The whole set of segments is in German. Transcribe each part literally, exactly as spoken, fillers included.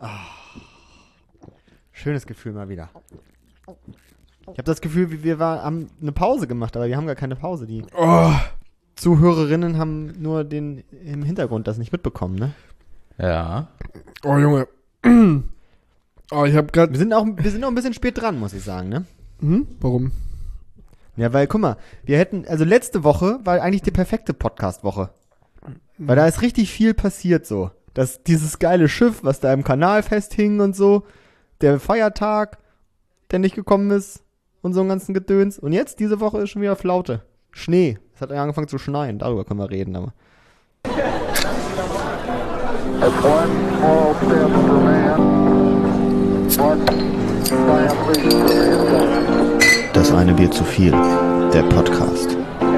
Schönes Gefühl mal wieder. Ich habe das Gefühl, wir war, haben eine Pause gemacht, aber wir haben gar keine Pause. Die Oh. Zuhörerinnen haben nur den im Hintergrund das nicht mitbekommen, ne? Ja. Oh, Junge. Oh, ich habe gerade... Wir sind auch, wir sind auch ein bisschen spät dran, muss ich sagen, ne? Hm? Warum? Ja, weil, guck mal, wir hätten, also letzte Woche war eigentlich die perfekte Podcast-Woche. Weil da ist richtig viel passiert so. Das, dieses geile Schiff, was da im Kanal festhing und so, der Feiertag, der nicht gekommen ist und so einen ganzen Gedöns. Und jetzt, diese Woche, ist schon wieder Flaute. Schnee. Es hat angefangen zu schneien, darüber können wir reden, aber. Das eine Bier zu viel, der Podcast.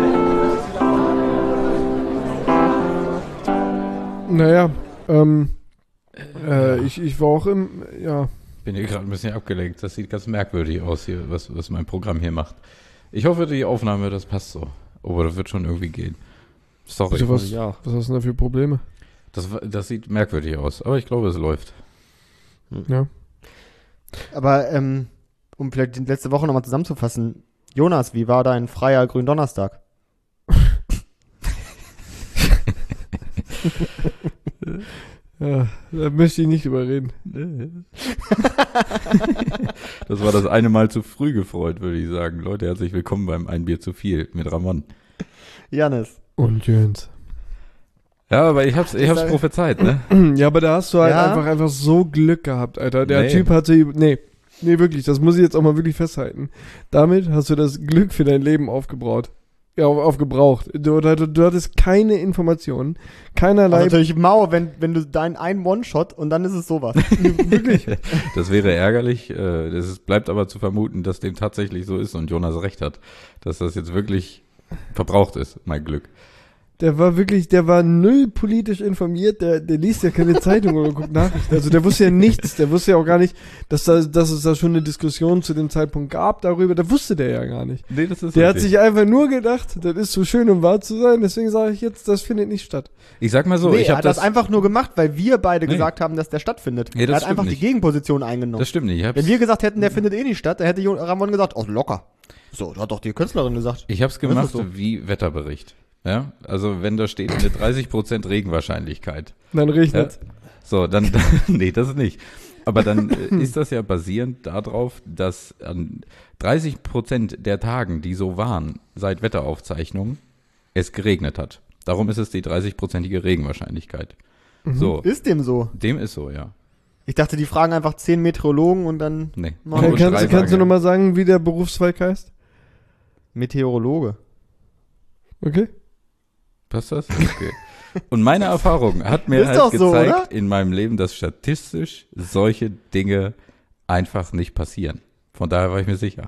Naja, ähm, äh, ich, ich war auch im, ja. Bin hier gerade ein bisschen abgelenkt. Das sieht ganz merkwürdig aus hier, was, was mein Programm hier macht. Ich hoffe, die Aufnahme, das passt so. Aber das wird schon irgendwie gehen. Sorry. Also was, ja. was hast du denn da für Probleme? Das, das sieht merkwürdig aus, aber ich glaube, es läuft. Ja. Aber, ähm, um vielleicht die letzte Woche nochmal zusammenzufassen. Jonas, wie war dein freier Gründonnerstag? Ja, da möchte ich nicht überreden. Das war das eine Mal zu früh gefreut, würde ich sagen. Leute, herzlich willkommen beim Ein Bier zu viel mit Ramon. Janis. Und Jöns. Ja, aber ich hab's, ich hab's prophezeit, ne? Ja, aber da hast du halt Ja? einfach, einfach so Glück gehabt, Alter. Der Nee. Typ hatte, nee, nee, wirklich, das muss ich jetzt auch mal wirklich festhalten. Damit hast du das Glück für dein Leben aufgebraut. Ja, auf, aufgebraucht. Du, du, du hattest keine Informationen, keinerlei... Also natürlich mau, wenn, wenn du dein ein One-Shot und dann ist es sowas. wirklich. Das wäre ärgerlich. äh, Das ist, bleibt aber zu vermuten, dass dem tatsächlich so ist und Jonas recht hat. Dass das jetzt wirklich verbraucht ist, mein Glück. Der war wirklich, der war null politisch informiert, der, der liest ja keine Zeitung oder guckt Nachrichten. Also der wusste ja nichts, der wusste ja auch gar nicht, dass, da, dass es da schon eine Diskussion zu dem Zeitpunkt gab darüber, da wusste der ja gar nicht. Nee, das ist Der hat richtig. sich einfach nur gedacht, das ist so schön, um wahr zu sein, deswegen sage ich jetzt, das findet nicht statt. Ich sag mal so, nee, ich er habe hat das, das, einfach nur gemacht, weil wir beide Nee. gesagt haben, dass der stattfindet. Nee, das er hat stimmt einfach nicht. die Gegenposition eingenommen. das stimmt nicht. Ich hab's, Wenn wir gesagt hätten, der findet eh nicht statt, dann hätte Jo- Ramon gesagt, oh, locker. So, hat doch die Künstlerin gesagt. ich hab's Das gemacht ist so. wie Wetterbericht. Ja, also wenn da steht eine dreißig Prozent Regenwahrscheinlichkeit. Dann Ja? regnet. So, dann, nee, das nicht. Aber dann äh, ist das ja basierend darauf, dass an dreißig Prozent der Tagen, die so waren, seit Wetteraufzeichnungen, es geregnet hat. Darum ist es die dreißig-prozentige Regenwahrscheinlichkeit. So, Ist dem so? dem ist so, ja. Ich dachte, die fragen einfach zehn Meteorologen und dann Nee. Machen Kann, wir kannst, drei du- kannst du Wagen. nochmal sagen, wie der Berufszweig heißt? Meteorologe. Okay. Passt das? Okay. Und meine Erfahrung hat mir Ist halt doch so, gezeigt oder? in meinem Leben, dass statistisch solche Dinge einfach nicht passieren. Von daher war ich mir sicher.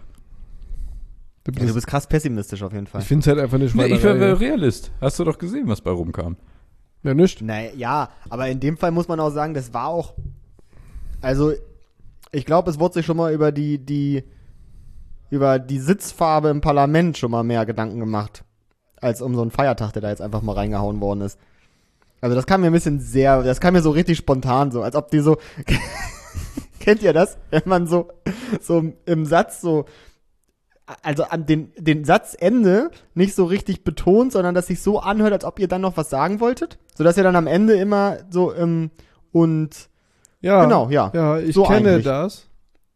Du Ja, du bist, bist krass pessimistisch auf jeden Fall. ich finde es halt einfach eine Nee, Schweinerei. ich war war Realist. Hast du doch gesehen, was bei rumkam. ja, nicht. Naja, ja, aber in dem Fall muss man auch sagen, das war auch, also ich glaube, es wurde sich schon mal über die, die, über die Sitzfarbe im Parlament schon mal mehr Gedanken gemacht, als um so einen Feiertag, der da jetzt einfach mal reingehauen worden ist. Also das kam mir ein bisschen sehr, das kam mir so richtig spontan so, als ob die so, kennt ihr das? Wenn man so, so im Satz so, also an den, den Satzende nicht so richtig betont, sondern dass sich so anhört, als ob ihr dann noch was sagen wolltet. Sodass ihr dann am Ende immer so, ähm, und, Ja, genau, ja. Ja, ich So kenne eigentlich. das.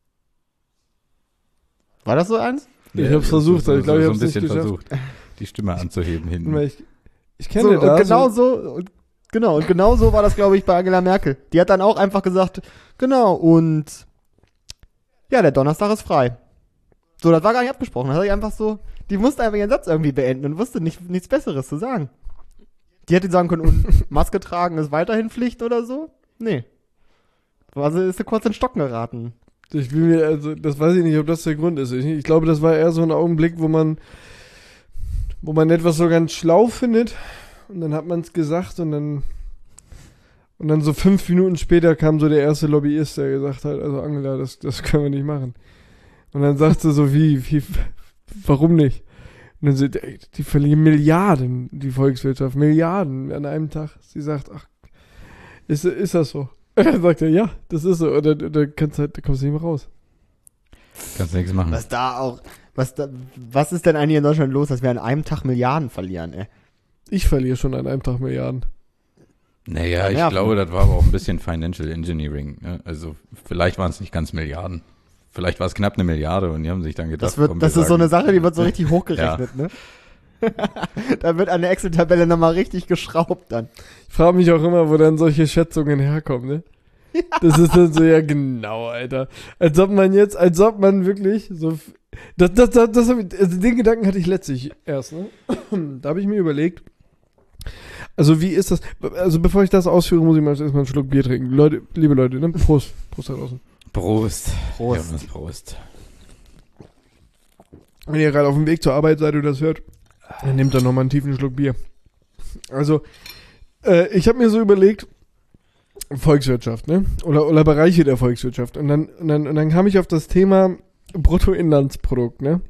War das so eins? Ich hab's versucht, so, aber ich glaub, ich so hab's ein nicht bisschen geschafft. versucht, die Stimme anzuheben hinten. Weil Ich, ich So, kenne und das. genau so, und, genau, und genau so war das, glaube ich, bei Angela Merkel. Die hat dann auch einfach gesagt, genau, und, ja, der Donnerstag ist frei. So, das war gar nicht abgesprochen. Das hat ich einfach so, die musste einfach ihren Satz irgendwie beenden und wusste nicht, nichts Besseres zu sagen. Die hätte sagen können, und Maske tragen ist weiterhin Pflicht oder so? Nee. Also ist sie kurz in Stocken geraten. Ich will mir, also, das weiß ich nicht, ob das der Grund ist. Ich, ich glaube, das war eher so ein Augenblick, wo man, wo man etwas so ganz schlau findet und dann hat man es gesagt und dann, und dann so fünf Minuten später kam so der erste Lobbyist, der gesagt hat, also Angela, das, das können wir nicht machen. Und dann sagt sie so, wie, wie, warum nicht? Und dann sagt, ey, die verlieren Milliarden, die Volkswirtschaft, Milliarden an einem Tag. Sie sagt, ach, ist, ist das so? Und dann sagt er, ja, das ist so. Und dann, und dann kannst halt, da kommst du nicht mehr raus. Kannst nichts machen. Was da auch, was da, was ist denn eigentlich in Deutschland los, dass wir an einem Tag Milliarden verlieren, ey? Ich verliere schon an einem Tag Milliarden. Naja, ich Nerven. glaube, das war aber auch ein bisschen Financial Engineering. Ne? Also vielleicht waren es nicht ganz Milliarden. Vielleicht war es knapp eine Milliarde und die haben sich dann gedacht, Das, wird, komm, das wir ist so sagen- eine Sache, die wird so richtig hochgerechnet, ne? Da wird an der Excel-Tabelle nochmal richtig geschraubt dann. Ich frage mich auch immer, wo dann solche Schätzungen herkommen, ne? Das ist dann so, ja genau, Alter. Als ob man jetzt, als ob man wirklich so, f- das, das, das, das hab ich, also den Gedanken hatte ich letztlich erst, ne? Da habe ich mir überlegt, also wie ist das, also bevor ich das ausführe, muss ich mal erstmal einen Schluck Bier trinken. Leute, liebe Leute, ne? Prost, Prost da draußen. Prost. Prost. Jonas, Prost. Wenn ihr gerade auf dem Weg zur Arbeit seid und das hört, dann nehmt dann nochmal einen tiefen Schluck Bier. Also, äh, ich habe mir so überlegt, Volkswirtschaft, ne? Oder, oder Bereiche der Volkswirtschaft. Und dann, und, dann, und dann kam ich auf das Thema Bruttoinlandsprodukt, ne?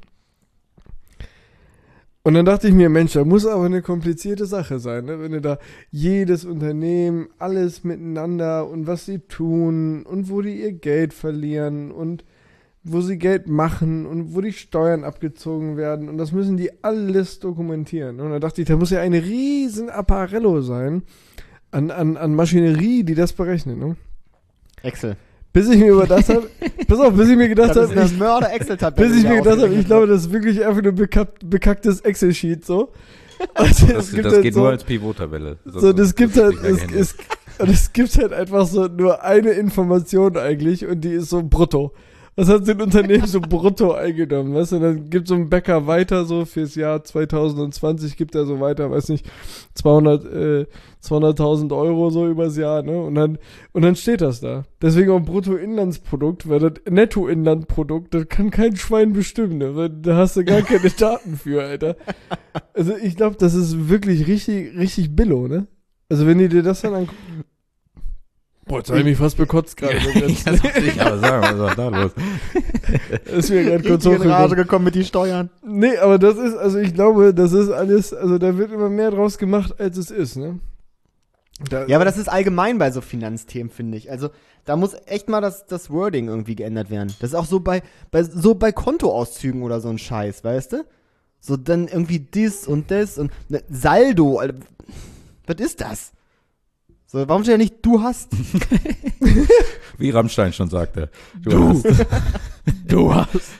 Und dann dachte ich mir, Mensch, da muss aber eine komplizierte Sache sein, ne? Wenn du da jedes Unternehmen, alles miteinander und was sie tun und wo die ihr Geld verlieren und wo sie Geld machen und wo die Steuern abgezogen werden und das müssen die alles dokumentieren. Und da dachte ich, da muss ja ein riesen Apparello sein an, an, an Maschinerie, die das berechnet, ne? Excel. Bis ich mir über das habe, pass auf, bis ich mir gedacht Das ist habe, eine ich, Mörder-Excel-Tabelle. bis ich die mir da gedacht habe, ich ausgerechnet glaube, wird. das ist wirklich einfach nur bekack, bekacktes Excel-Sheet, so. Also, Das, es gibt das halt geht so, nur als Pivot-Tabelle. so, das gibt halt, liegt gar es, kein es, und es gibt halt einfach so nur eine Information eigentlich und die ist so brutto. Was hat so ein Unternehmen so brutto eingenommen, weißt du? Und dann gibt so ein Bäcker weiter so fürs Jahr zwanzig zwanzig gibt er so weiter, weiß nicht, zweihundert, äh, zweihunderttausend Euro so übers Jahr, ne? Und dann, und dann steht das da. Deswegen auch Bruttoinlandsprodukt, weil das Nettoinlandprodukt, das kann kein Schwein bestimmen, ne? Weil da hast du gar keine Daten für, Alter. Also ich glaube, das ist wirklich richtig, richtig billo, ne? Also wenn du dir das dann anguckst. Boah, jetzt habe ich mich fast bekotzt gerade. das wollte ich aber sagen, was war da los? ist mir gerade kurz Richtig in Rage hochgekommen. gekommen mit die Steuern. Nee, aber das ist, also ich glaube, das ist alles, also da wird immer mehr draus gemacht, als es ist, ne? Da, Ja, aber das ist allgemein bei so Finanzthemen, finde ich. Also, da muss echt mal das, das Wording irgendwie geändert werden. Das ist auch so bei, bei, so bei Kontoauszügen oder so ein Scheiß, weißt du? So dann irgendwie das und das und ne, Saldo, Alter. Was ist das? So, warum steht ja nicht, du hast? Wie Rammstein schon sagte. Du, Du. hast. Du hast.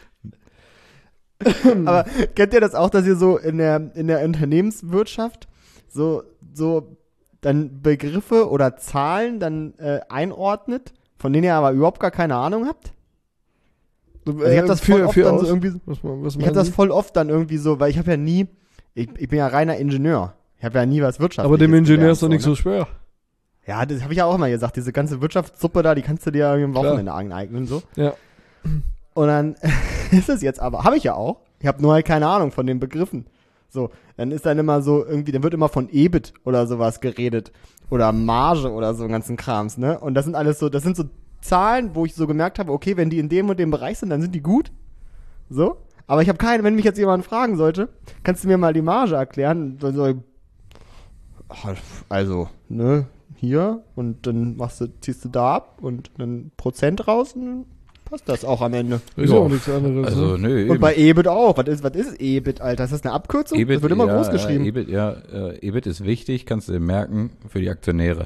Aber kennt ihr das auch, dass ihr so in der, in der Unternehmenswirtschaft so, so dann Begriffe oder Zahlen dann äh, einordnet, von denen ihr aber überhaupt gar keine Ahnung habt? Also ich habe das voll oft dann so irgendwie, was, man- was ich habe das meinen voll oft dann irgendwie so, weil ich habe ja nie, ich, ich bin ja reiner Ingenieur. Ich habe ja nie was Sie? Wirtschaftliches Aber dem Ingenieur gelernt, ist doch nicht ne? so schwer. Ja, das habe ich ja auch immer gesagt. Diese ganze Wirtschaftssuppe da, die kannst du dir ja am Klar. Wochenende aneignen, so. Ja. Und dann ist es jetzt aber, habe ich ja auch. Ich habe nur halt keine Ahnung von den Begriffen. So, dann ist dann immer so irgendwie, dann wird immer von E B I T oder sowas geredet. Oder Marge oder so einen ganzen Krams, ne? Und das sind alles so, das sind so Zahlen, wo ich so gemerkt habe, okay, wenn die in dem und dem Bereich sind, dann sind die gut. So. Aber ich habe keine, wenn mich jetzt jemand fragen sollte, kannst du mir mal die Marge erklären? Dann so, also, ne, hier und dann machst du, ziehst du da ab und dann Prozent raus und dann passt das auch am Ende. Ist Ja, ja auch nichts anderes. Also, ne? nö, Und eben. bei E B I T auch. Was ist, was ist E B I T, Alter? Ist das eine Abkürzung? E B I T, das wird immer ja, groß geschrieben. Ja, E B I T, ja, äh, E B I T ist wichtig, kannst du dir merken, für die Aktionäre.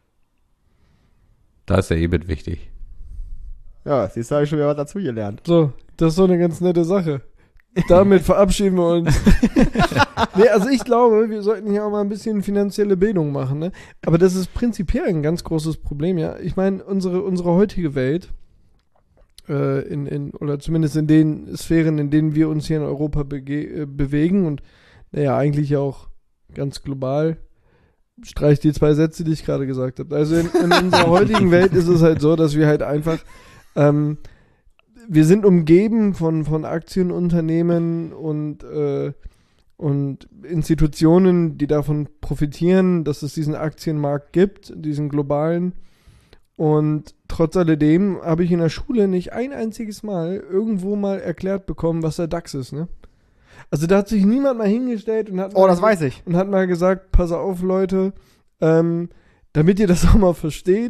Da ist der E B I T wichtig. Ja, siehst du, habe ich schon wieder was dazu gelernt. So, das ist so eine ganz nette Sache. Damit verabschieden wir uns. Nee, also ich glaube, wir sollten hier auch mal ein bisschen finanzielle Bildung machen, ne? Aber das ist prinzipiell ein ganz großes Problem, ja. Ich meine, unsere, unsere heutige Welt, äh, in, in, oder zumindest in den Sphären, in denen wir uns hier in Europa bege- äh, bewegen und naja, eigentlich ja auch ganz global, streich die zwei Sätze, die ich gerade gesagt habe. Also in, in unserer heutigen Welt ist es halt so, dass wir halt einfach ähm, wir sind umgeben von, von Aktienunternehmen und, äh, und Institutionen, die davon profitieren, dass es diesen Aktienmarkt gibt, diesen globalen. Und trotz alledem habe ich in der Schule nicht ein einziges Mal irgendwo mal erklärt bekommen, was der DAX ist, ne? Also da hat sich niemand mal hingestellt und hat Oh, mal das weiß ich. und hat mal gesagt, pass auf Leute, ähm, damit ihr das auch mal versteht,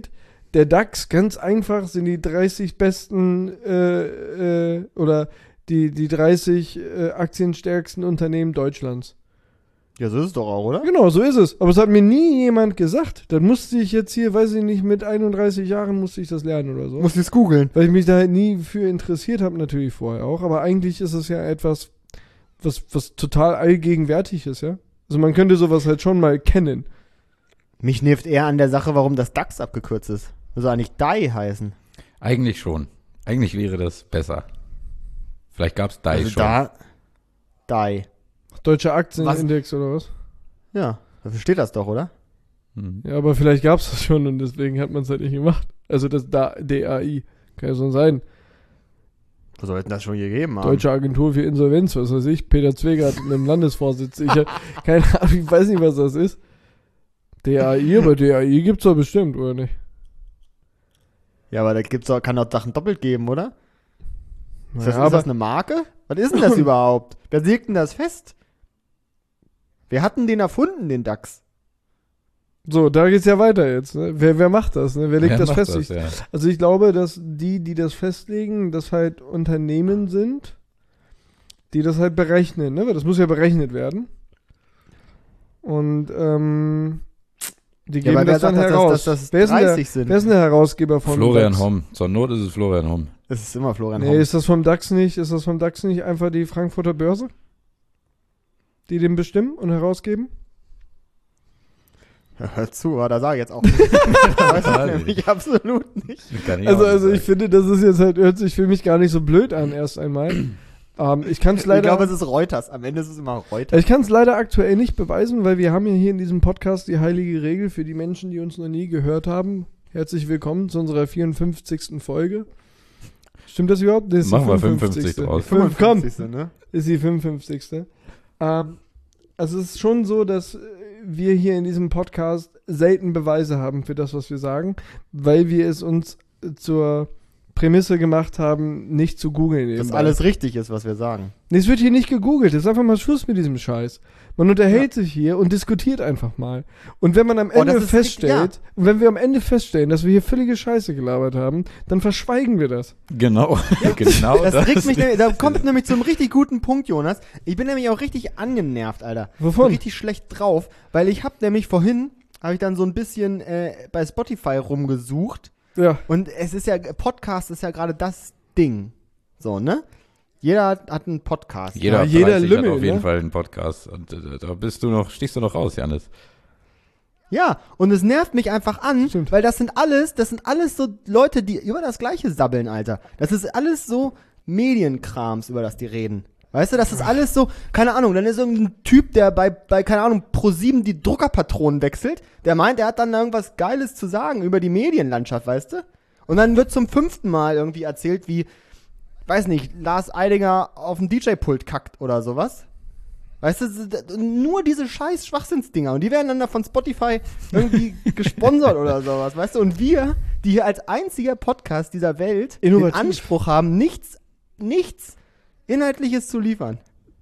der DAX, ganz einfach, sind die dreißig besten äh, äh, oder die, die dreißig äh, aktienstärksten Unternehmen Deutschlands. Ja, so ist es doch auch, oder? Genau, so ist es. Aber es hat mir nie jemand gesagt. Dann musste ich jetzt hier, weiß ich nicht, mit einunddreißig Jahren musste ich das lernen oder so. Musst du es googeln. Weil ich mich da halt nie für interessiert habe, natürlich vorher auch. Aber eigentlich ist es ja etwas, was, was total allgegenwärtig ist, ja. Also man könnte sowas halt schon mal kennen. Mich nervt eher an der Sache, warum das DAX abgekürzt ist. Das soll eigentlich D A I heißen. Eigentlich schon. Eigentlich wäre das besser. Vielleicht gab es D A I Also schon. da, D A I. Deutscher Aktienindex oder was? Ja, dafür steht das doch, oder? Mhm. Ja, aber vielleicht gab es das schon und deswegen hat man es halt nicht gemacht. Also das D A I. Kann ja so sein. Wo soll denn das schon gegeben haben? Deutsche Agentur für Insolvenz, was weiß ich. Peter Zwegert in einem Landesvorsitz. Ich hab keine Ahnung, ich weiß nicht, was das ist. D A I, aber D A I gibt's doch bestimmt, oder nicht? Ja, aber da gibt's doch, kann doch Sachen doppelt geben, oder? Ist, das, Naja, ist das eine Marke? Was ist denn das überhaupt? Wer legt denn das fest? Wir hatten den erfunden, den DAX. so, da geht's ja weiter jetzt. Ne? Wer, wer macht das? Ne? Wer legt Wer das macht fest? das, Ich, ja. Also ich glaube, dass die, die das festlegen, das halt Unternehmen sind, die das halt berechnen. Ne? Weil das muss ja berechnet werden. Und ähm, die Ja, geben aber wer das dann sagt, dass das- heraus. dass das wer, ist denn der, dreißig sind? wer ist denn der Herausgeber von Florian DAX? Homm. Zur Not ist es Florian Homm. Das ist immer Florian Nee, Homm. ist das vom DAX nicht, ist das vom DAX nicht einfach die Frankfurter Börse? Die den bestimmen und herausgeben? Ja, hör zu, aber da sage ich jetzt auch nicht. Das weiß ich nämlich absolut nicht. Kann ich Also, auch nicht also ich sagen. finde, das ist jetzt halt, hört sich für mich gar nicht so blöd an, erst einmal. ähm, ich kann es Ich leider. glaube, es ist Reuters. Am Ende ist es immer Reuters. Ich kann es leider aktuell nicht beweisen, weil wir haben ja hier in diesem Podcast die heilige Regel für die Menschen, die uns noch nie gehört haben. Herzlich willkommen zu unserer vierundfünfzigsten Folge. Stimmt das überhaupt? Das ist Machen die wir fünfundfünfzig draus. Fünf, komm, fünfundfünfzigste, ne? ist die fünfundfünfzigste. Ähm, also es ist schon so, dass äh, wir hier in diesem Podcast selten Beweise haben für das, was wir sagen, weil wir es uns äh, zur Prämisse gemacht haben, nicht zu googeln. Dass nebenbei. alles richtig ist, was wir sagen. Nee, es wird hier nicht gegoogelt. Es ist einfach mal Schluss mit diesem Scheiß. Man unterhält sich hier und diskutiert einfach mal. Und wenn man am Oh, Ende das ist feststellt, richtig, und wenn wir am Ende feststellen, dass wir hier völlige Scheiße gelabert haben, dann verschweigen wir das. Genau. genau Das, regt mich, ist- nämlich- da kommt nämlich zum richtig guten Punkt, Jonas. Ich bin nämlich auch richtig angenervt, Alter. Wovon? Bin richtig schlecht drauf, weil ich hab nämlich vorhin, habe ich dann so ein bisschen äh, bei Spotify rumgesucht Ja. und es ist ja, Podcast ist ja gerade das Ding. So, ne? Jeder hat, hat einen Podcast. Jeder, Ja, ab jeder dreißig Lümmel, hat auf jeden ne? Fall einen Podcast. Und äh, da bist du noch, stichst du noch raus, Janis. Ja, und es nervt mich einfach an, Stimmt. weil das sind alles, das sind alles so Leute, die über das Gleiche sabbeln, Alter. Das ist alles so Medienkrams, über das die reden. Weißt du, das ist alles so, keine Ahnung, dann ist irgendein Typ, der bei, bei keine Ahnung, ProSieben die Druckerpatronen wechselt, der meint, er hat dann irgendwas Geiles zu sagen über die Medienlandschaft, weißt du? Und dann wird zum fünften Mal irgendwie erzählt, wie, weiß nicht, Lars Eidinger auf dem D J-Pult kackt oder sowas. Weißt du, nur diese scheiß Schwachsinnsdinger. Und die werden dann da von Spotify irgendwie gesponsert oder sowas, weißt du? Und wir, die hier als einziger Podcast dieser Welt Innovativ. den Anspruch haben, nichts, nichts Inhaltliches zu liefern.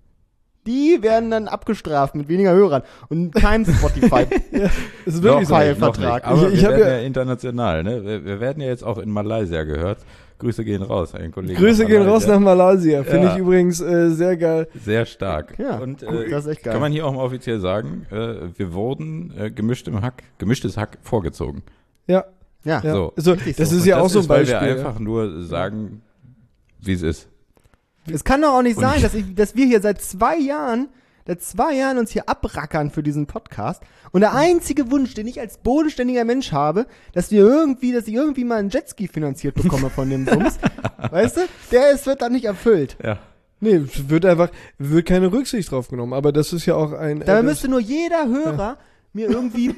Die werden dann abgestraft mit weniger Hörern und keinem Spotify. Es ist Noch wirklich so. File- nicht, noch Vertrag. nicht. Aber Ich- ich wir hab werden ja- ja international, ne? Wir, wir werden ja jetzt auch in Malaysia gehört. Grüße gehen raus, ein Kollege. Grüße nach gehen raus Malaysia. nach Malaysia. Finde Ja. ich übrigens äh, sehr geil. Sehr stark. Ja, und cool, äh, das ist echt geil. kann man hier auch mal offiziell sagen, äh, wir wurden äh, gemischtem Hack, gemischtes Hack vorgezogen. Ja. Ja, ja. So. So, Richtig das so. ist Und ja das auch so ein ist, weil Beispiel. wir ja. einfach nur sagen, wie es ist. Es kann doch auch nicht Und- sein, dass, ich, dass wir hier seit zwei Jahren, seit zwei Jahren uns hier abrackern für diesen Podcast. Und der einzige Wunsch, den ich als bodenständiger Mensch habe, dass wir irgendwie, dass ich irgendwie mal einen Jetski finanziert bekomme von dem Bums, weißt du, der ist, wird dann nicht erfüllt. Ja. Nee, es wird einfach, wird keine Rücksicht drauf genommen. Aber das ist ja auch ein. Da äh, müsste nur jeder Hörer mir irgendwie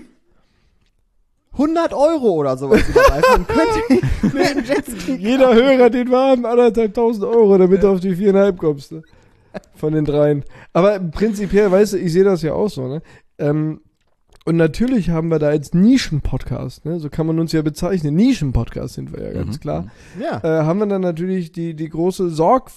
hundert Euro oder sowas überweisen und könnte ich mir einen Jetski Jeder Hörer, den wir haben, anderthalbtausend Euro, damit du auf die viereinhalb kommst. Ne? Von den dreien. Aber prinzipiell, weißt du, ich sehe das ja auch so, ne? Ähm, Und natürlich haben wir da als Nischen-Podcast, ne, so kann man uns ja bezeichnen, Nischen-Podcast sind wir ja ganz Mhm. klar, Ja. äh, haben wir dann natürlich die, die große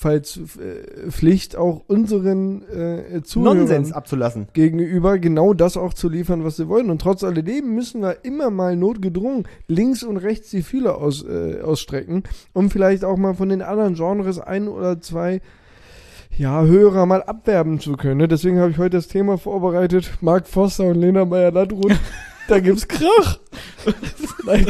Sorgfaltspflicht, auch unseren äh, Zuhörern Nonsens abzulassen. gegenüber genau das auch zu liefern, was sie wollen. Und trotz alledem müssen wir immer mal notgedrungen links und rechts die Fühler aus, äh, ausstrecken, um vielleicht auch mal von den anderen Genres ein oder zwei ja, Hörer mal abwerben zu können. Ne? Deswegen habe ich heute das Thema vorbereitet. Mark Forster und Lena Meyer-Landrut. Da gibt's Krach. Nein.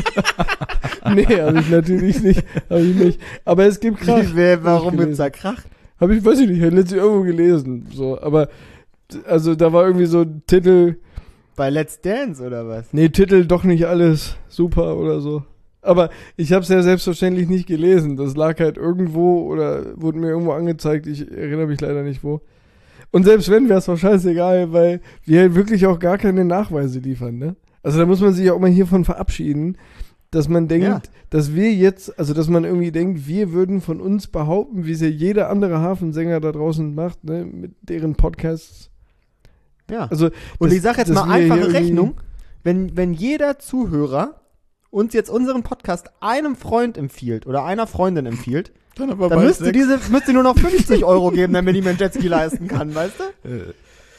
Nee, habe ich natürlich nicht. Habe ich nicht. Aber es gibt Krach. Wie, wer, warum Hab ich gibt's da gelesen. Krach? Habe ich, weiß ich nicht, habe letztlich irgendwo gelesen. So, aber also da war irgendwie so ein Titel, Bei Let's Dance oder was? nee, Titel doch nicht alles super oder so. Aber ich habe es ja selbstverständlich nicht gelesen. Das lag halt irgendwo oder wurde mir irgendwo angezeigt. Ich erinnere mich leider nicht wo. Und selbst wenn, wäre es doch scheißegal, weil wir halt wirklich auch gar keine Nachweise liefern, ne? Also da muss man sich auch mal hiervon verabschieden, dass man denkt, Ja. dass wir jetzt, also dass man irgendwie denkt, wir würden von uns behaupten, wie es ja jeder andere Hafensänger da draußen macht, ne, mit deren Podcasts. Ja. Also, Und das- ich sag jetzt dass mal wir hier einfache irgendwie- Rechnung, wenn, wenn jeder Zuhörer uns jetzt unseren Podcast einem Freund empfiehlt oder einer Freundin empfiehlt, Dann, aber dann müsste diese müsste nur noch fünfzig Euro geben, damit ich mir einen Jetski leisten kann, weißt du?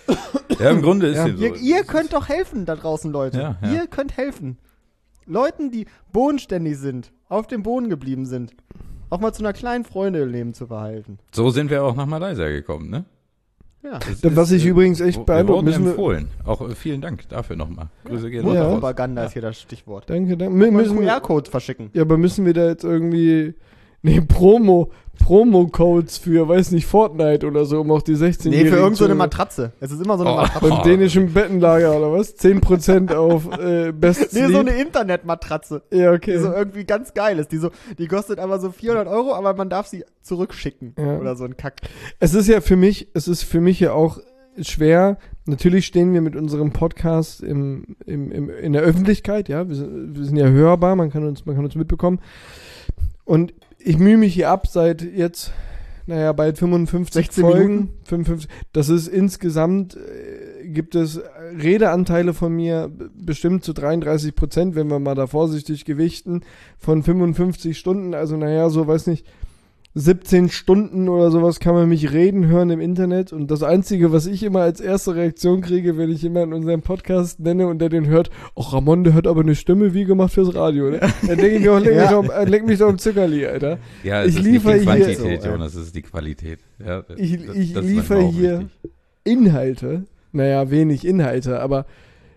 Ja, im Grunde ist Ja. dem so. Ihr, ihr könnt doch helfen da draußen, Leute. Ja, ja. Ihr könnt helfen. Leuten, die bodenständig sind, auf dem Boden geblieben sind, auch mal zu einer kleinen Freude im Leben zu verhalten. So sind wir auch nach Malaysia gekommen, ne? Ja. Das Dann, was ist, ich äh, übrigens echt wir beeindruckt, wurden müssen wir- empfohlen. Auch äh, vielen Dank dafür nochmal. Grüße gehen Ja. raus. Propaganda ist hier das Stichwort. Danke, danke. Mü- Mal Müssen einen wir, Q R-Code verschicken. ja, aber müssen wir da jetzt irgendwie, nee, Promo, Promo-Codes für, weiß nicht, Fortnite oder so, um auch die sechzehnjährigen Nee, für irgendeine so eine zu- Matratze. Es ist immer so eine Oh. Matratze. beim dänischen Bettenlager oder was? zehn Prozent auf äh, Best Nee, so Sleep. eine Internetmatratze. Ja, Die okay. so irgendwie ganz geil ist. Die, so, die kostet aber so vierhundert Euro, aber man darf sie zurückschicken. Ja. Oder so ein Kack. Es ist ja für mich, es ist für mich ja auch schwer. Natürlich stehen wir mit unserem Podcast im, im, im, in der Öffentlichkeit, ja. Wir sind, wir sind ja hörbar, man kann uns, man kann uns mitbekommen. Und ich mühe mich hier ab seit jetzt, naja, bald fünfundfünfzig sechzehn Folgen. Minuten. fünfundfünfzig. Das ist insgesamt, äh, gibt es Redeanteile von mir b- bestimmt zu dreiunddreißig Prozent, wenn wir mal da vorsichtig gewichten, von fünfundfünfzig Stunden. Also, naja, so, weiß nicht, siebzehn Stunden oder sowas kann man mich reden hören im Internet. Und das Einzige, was ich immer als erste Reaktion kriege, wenn ich jemanden in unserem Podcast nenne und der den hört, ach, Ramon, der hat aber eine Stimme wie gemacht fürs Radio, ne? Dann denke ich mir, auch, leck, Ja. mich doch, äh, leck mich doch im Zuckerli, Alter. Ja, es Ich ist liefere nicht die hier- Quantität, So, ja. Jonas, es ist die Qualität. Ja, das- Ich, das- ich das ist liefere manchmal auch hier wichtig. Inhalte, naja, wenig Inhalte, aber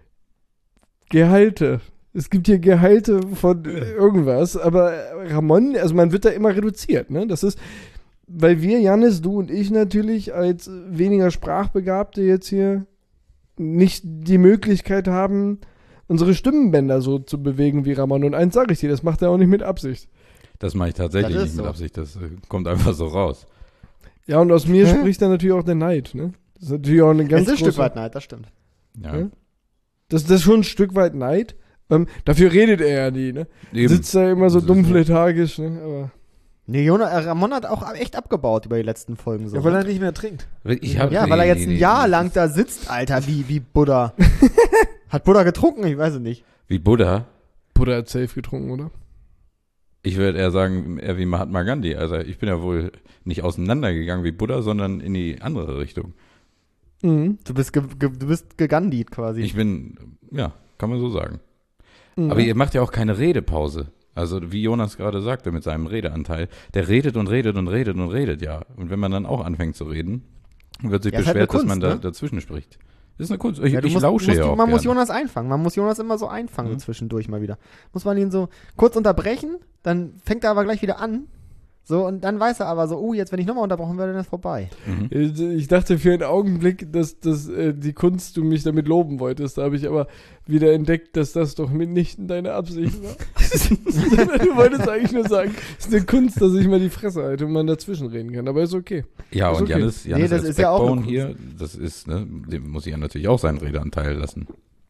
Gehalte. Es gibt hier Gehalte von äh, irgendwas, aber äh, Ramon, also man wird da immer reduziert, ne? Das ist, weil wir, Jannis, du und ich natürlich als weniger Sprachbegabte jetzt hier nicht die Möglichkeit haben, unsere Stimmenbänder so zu bewegen wie Ramon. Und eins sage ich dir, das macht er auch nicht mit Absicht. Das mache ich tatsächlich Das nicht ist mit so. Absicht, das äh, kommt einfach so raus. Ja, und aus mir Hä? spricht dann natürlich auch der Neid, ne? Das ist natürlich auch eine Das ganz ist ein große... Stück weit Neid, das stimmt. Ja. Ja. Das, das ist schon ein Stück weit Neid. Ähm, dafür redet er ja nie, ne? Eben. Sitzt da immer so Das ist dumm so. lethargisch, ne? Aber Nee, Jonas, äh, Ramon hat auch echt abgebaut über die letzten Folgen. So. Ja, weil er nicht mehr trinkt. Ich hab, Ja, nee, weil er jetzt nee, ein nee, Jahr das lang ist- da sitzt, Alter, wie, wie Buddha. Hat Buddha getrunken? Ich weiß es nicht. Wie Buddha. Buddha hat safe getrunken, oder? Ich würde eher sagen, eher wie Mahatma Gandhi. Also ich bin ja wohl nicht auseinandergegangen wie Buddha, sondern in die andere Richtung. Mhm. Du bist, ge, ge, du bist gegandit quasi. Ich bin, ja, kann man so sagen. Mhm. Aber ihr macht ja auch keine Redepause. Also wie Jonas gerade sagte mit seinem Redeanteil, der redet und redet und redet und redet, ja. Und wenn man dann auch anfängt zu reden, wird sich Ja, ist halt beschwert, eine dass man Kunst, da ne? dazwischen spricht. Das ist eine Kunst. Ich, Ja, du ich musst- lausche musst, ja du- auch Man muss gerne. Jonas einfangen. Man muss Jonas immer so einfangen Mhm. zwischendurch mal wieder. Muss man ihn so kurz unterbrechen, dann fängt er aber gleich wieder an. So, und dann weiß er aber so, oh, jetzt, wenn ich nochmal unterbrochen werde, dann ist vorbei. Mhm. Ich dachte für einen Augenblick, dass, dass äh, die Kunst du mich damit loben wolltest. Da habe ich aber wieder entdeckt, dass das doch mitnichten deine Absicht war. Du wolltest eigentlich nur sagen, es ist eine Kunst, dass ich mal die Fresse halte und man dazwischen reden kann. Aber ist okay. Ja, Ist und okay. Janis, Janis Nee, das als ist ja auch eine Backbone hier, das ist, ne, dem muss ich ja natürlich auch seinen Redeanteil lassen.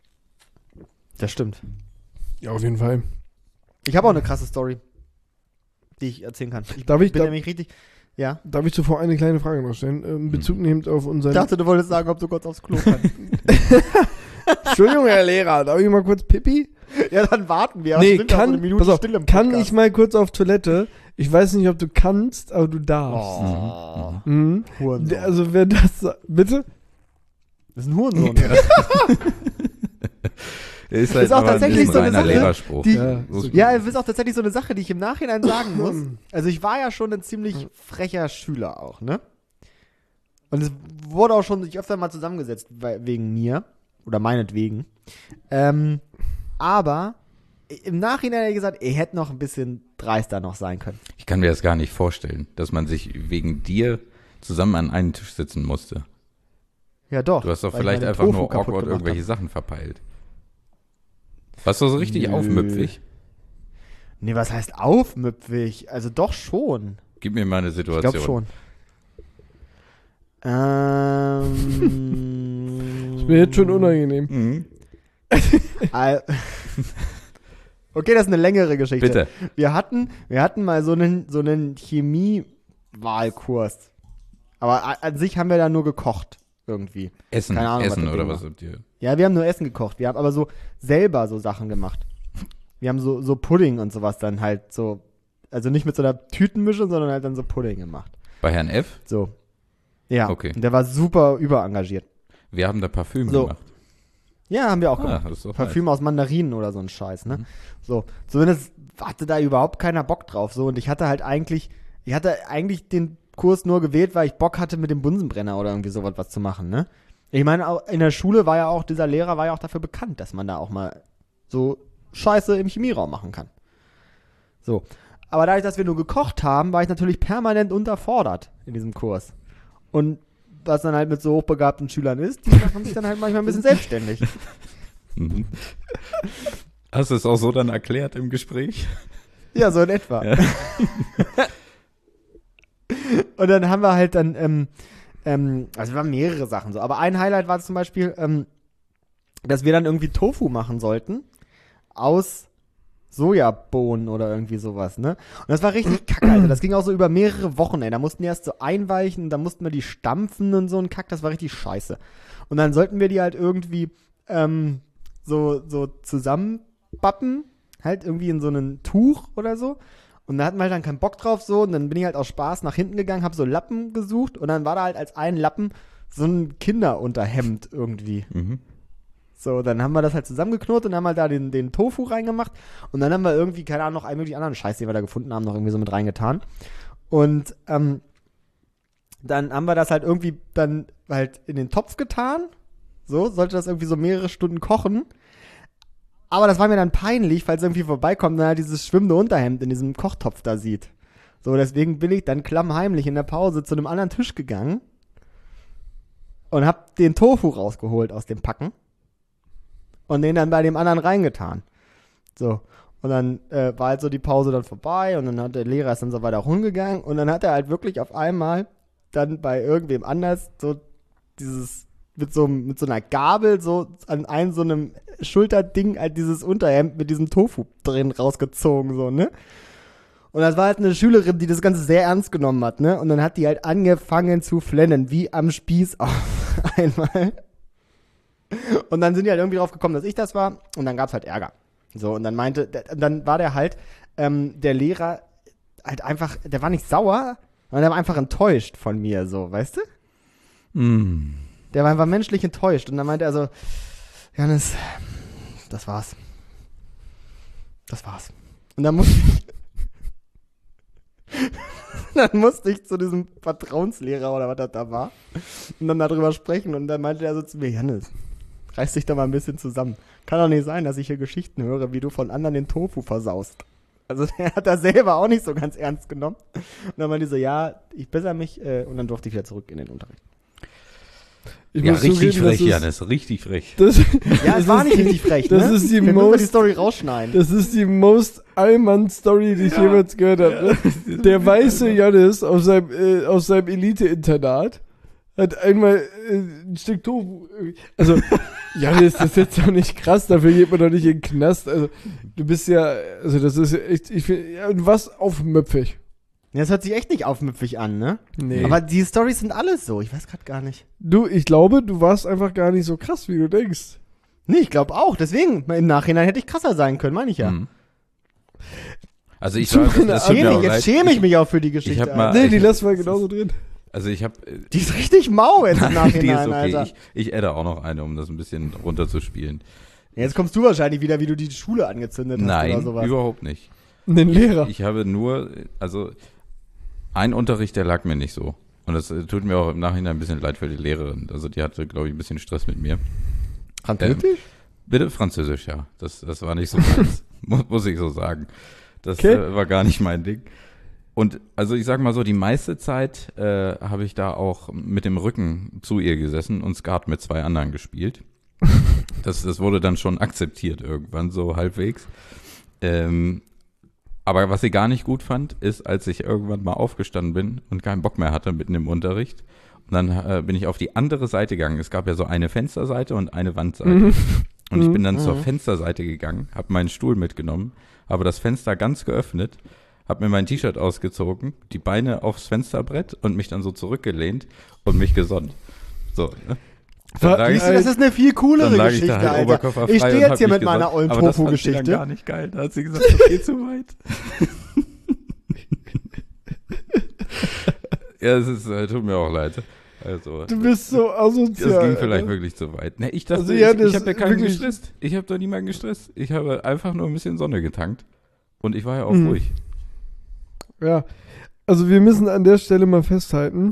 Das stimmt. Ja, auf jeden Fall. Ich habe auch eine krasse Story, die ich erzählen kann. Ich Darf ich- bin darf- nämlich richtig. Ja. Darf ich zuvor eine kleine Frage noch stellen? Ähm, Bezug nehmend auf Ich unseren... dachte, du wolltest sagen, ob du kurz aufs Klo kannst. Entschuldigung, Herr Lehrer, darf ich mal kurz Pipi? Ja, dann warten wir. Nee, Stimmt, auch kann, eine Minute pass auf, Stille im kann Podcast. ich mal kurz auf Toilette? Ich weiß nicht, ob du kannst, aber du darfst. Oh, Mhm. Hurensohn. Der- Also wer das sa- bitte? Das ist ein Hurensohn. Ja. Ist halt Ist auch aber tatsächlich ein so eine reiner Sache, Lehrerspruch. die- Ja. So ist Ja, es ist auch tatsächlich so eine Sache, die ich im Nachhinein sagen muss. Also ich war ja schon ein ziemlich frecher Schüler auch, ne? Und es wurde auch schon sich öfter mal zusammengesetzt weil, wegen mir oder meinetwegen. Ähm, aber im Nachhinein hätte ich gesagt, er hätte noch ein bisschen dreister noch sein können. Ich kann mir das gar nicht vorstellen, dass man sich wegen dir zusammen an einen Tisch sitzen musste. Ja doch. Du hast doch weil ich vielleicht meinen einfach Tofu nur kaputt awkward gemacht irgendwelche hab. Sachen verpeilt. Warst du so richtig Nö. aufmüpfig? Nee, was heißt aufmüpfig? Also doch schon. Gib mir mal eine Ich Situation. glaube schon. Ähm, Ist mir jetzt schon unangenehm. Mhm. Al- Okay, das ist eine längere Geschichte. Bitte. Wir hatten, wir hatten mal so einen, so einen Chemie-Wahlkurs. Aber a- an sich haben wir da nur gekocht. Irgendwie. Essen, Keine Ahnung, was Essen das oder Ding was war. habt ihr? Ja, wir haben nur Essen gekocht. Wir haben aber so selber so Sachen gemacht. Wir haben so, so Pudding und sowas dann halt so, also nicht mit so einer Tütenmische, sondern halt dann so Pudding gemacht. Bei Herrn F? So. Ja. Okay. Und der war super überengagiert. Wir haben da Parfüm So. gemacht. Ja, haben wir auch Ah, gemacht. das ist doch Parfüm aus Mandarinen oder so ein Scheiß, ne? Mhm. So, zumindest hatte da überhaupt keiner Bock drauf, so, und ich hatte halt eigentlich, ich hatte eigentlich den Kurs nur gewählt, weil ich Bock hatte, mit dem Bunsenbrenner oder irgendwie sowas was zu machen, ne? Ich meine, auch in der Schule war ja auch, dieser Lehrer war ja auch dafür bekannt, dass man da auch mal so Scheiße im Chemieraum machen kann. So. Aber dadurch, dass wir nur gekocht haben, war ich natürlich permanent unterfordert in diesem Kurs. Und was dann halt mit so hochbegabten Schülern ist, die machen sich dann halt manchmal ein bisschen selbstständig. Mhm. Hast du es auch so dann erklärt im Gespräch? Ja, so in etwa. Ja. Und dann haben wir halt dann, ähm, ähm, also wir haben mehrere Sachen so, aber ein Highlight war zum Beispiel, ähm, dass wir dann irgendwie Tofu machen sollten aus Sojabohnen oder irgendwie sowas, ne? Und das war richtig kacke, Alter. Das ging auch so über mehrere Wochen, ey. Da mussten die erst so einweichen, da mussten wir die stampfen und so ein Kack, das war richtig scheiße. Und dann sollten wir die halt irgendwie ähm, so, so zusammenbappen, halt irgendwie in so ein Tuch oder so. Und da hatten wir halt dann keinen Bock drauf so, und dann bin ich halt aus Spaß nach hinten gegangen, hab so Lappen gesucht, und dann war da halt als ein Lappen so ein Kinderunterhemd irgendwie. Mhm. So, dann haben wir das halt zusammengeknurrt und haben halt da den, den Tofu reingemacht. Und dann haben wir irgendwie, keine Ahnung, noch einen möglichen anderen Scheiß, den wir da gefunden haben, noch irgendwie so mit reingetan. Und ähm, dann haben wir das halt irgendwie dann halt in den Topf getan. So, sollte das irgendwie so mehrere Stunden kochen. Aber das war mir dann peinlich, falls irgendwie vorbeikommt und dann halt dieses schwimmende Unterhemd in diesem Kochtopf da sieht. So, deswegen bin ich dann klammheimlich in der Pause zu einem anderen Tisch gegangen und hab den Tofu rausgeholt aus dem Packen. Und den dann bei dem anderen reingetan. So. Und dann äh, war halt so die Pause dann vorbei und dann hat der Lehrer ist dann so weiter rumgegangen und dann hat er halt wirklich auf einmal dann bei irgendwem anders so dieses, mit so, mit so einer Gabel so an einem so einem Schulterding halt dieses Unterhemd mit diesem Tofu drin rausgezogen, so, ne? Und das war halt eine Schülerin, die das Ganze sehr ernst genommen hat, ne? Und dann hat die halt angefangen zu flennen, wie am Spieß auf einmal. Und dann sind die halt irgendwie drauf gekommen, dass ich das war. Und dann gab's halt Ärger. So, und dann meinte, dann war der halt, ähm, der Lehrer halt einfach, der war nicht sauer, sondern der war einfach enttäuscht von mir, so, weißt du? Mm. Der war einfach menschlich enttäuscht. Und dann meinte er so, Janis, das war's. Das war's. Und dann musste ich, dann musste ich zu diesem Vertrauenslehrer oder was das da war und dann darüber sprechen. Und dann meinte er so zu mir, Janis, reiß dich doch mal ein bisschen zusammen. Kann doch nicht sein, dass ich hier Geschichten höre, wie du von anderen den Tofu versaust. Also der hat das selber auch nicht so ganz ernst genommen. Und dann meinte ich so, ja, ich bessere mich. Äh, und dann durfte ich wieder zurück in den Unterricht. Ich Ja, muss richtig zugeben, frech, das Janis, richtig frech. Das, Ja, das es war ist nicht die- richtig frech, das ne? ist die Wir müssen most- die Story rausschneiden. Das ist die most Allmann-Story, die ich jemals gehört habe. Ne? Der weiße Janis auf seinem, äh, auf seinem Elite-Internat hat einmal äh, ein Stück Tofu. äh, Also, Janis, das ist jetzt doch nicht krass, dafür geht man doch nicht in den Knast. Also, du bist ja, also das ist ja echt, ich finde, ja, du warst aufmüpfig. Ja, das hört sich echt nicht aufmüpfig an, ne? Nee. Aber die Storys sind alles so. Ich weiß gerade gar nicht. Du, ich glaube, du warst einfach gar nicht so krass, wie du denkst. Nee, ich glaube auch. Deswegen, im Nachhinein hätte ich krasser sein können, meine ich ja. Mhm. Also ich sage, das tut mir Schäme, auch jetzt leid. schäme ich mich auch für die Geschichte. Ich hab mal- Alter. Nee, die ich- lassen wir genauso drin. Also ich habe, Die ist richtig mau jetzt im die Nachhinein, ist okay. Alter. Ich, ich adde auch noch eine, um das ein bisschen runterzuspielen. Jetzt kommst du wahrscheinlich wieder, wie du die Schule angezündet hast oder Nein, sowas. überhaupt nicht. Den Lehrer. Ich habe nur, also ein Unterricht, der lag mir nicht so. Und das äh, tut mir auch im Nachhinein ein bisschen leid für die Lehrerin. Also die hatte, glaube ich, ein bisschen Stress mit mir. Französisch? Bitte Französisch, ja. Das, das war nicht so meins, muss, muss ich so sagen. Das Okay. äh, war gar nicht mein Ding. Und also ich sag mal so, die meiste Zeit äh, habe ich da auch mit dem Rücken zu ihr gesessen und Skat mit zwei anderen gespielt. Das, das wurde dann schon akzeptiert irgendwann, so halbwegs. Ähm, aber was sie gar nicht gut fand, ist, als ich irgendwann mal aufgestanden bin und keinen Bock mehr hatte mitten im Unterricht. Und dann äh, bin ich auf die andere Seite gegangen. Es gab ja so eine Fensterseite und eine Wandseite. Mhm. Und ich bin dann Mhm. zur Fensterseite gegangen, habe meinen Stuhl mitgenommen, habe das Fenster ganz geöffnet, habe mir mein T-Shirt ausgezogen, die Beine aufs Fensterbrett und mich dann so zurückgelehnt und mich gesonnt. So, ne? Dann Wa- lag ich- Siehst du, das ist eine viel coolere dann lag ich Geschichte, da halt Alter. oberkörperfrei Ich stehe und jetzt hab hier mich mit meiner gesonnt. ollen Aber das fand sie dann Tofu-Geschichte. gar nicht geil. Da hat sie gesagt, das geht zu weit. Ja, es ist, äh, tut mir auch leid. Also, Du bist so asozial. das ging vielleicht Alter. wirklich zu weit. Ne, ich dachte, Also, ja, ich, das ich habe ja keinen wirklich- gestresst. Ich habe da niemanden gestresst. Ich habe einfach nur ein bisschen Sonne getankt. Und ich war ja auch Mhm. ruhig. Ja, also wir müssen an der Stelle mal festhalten,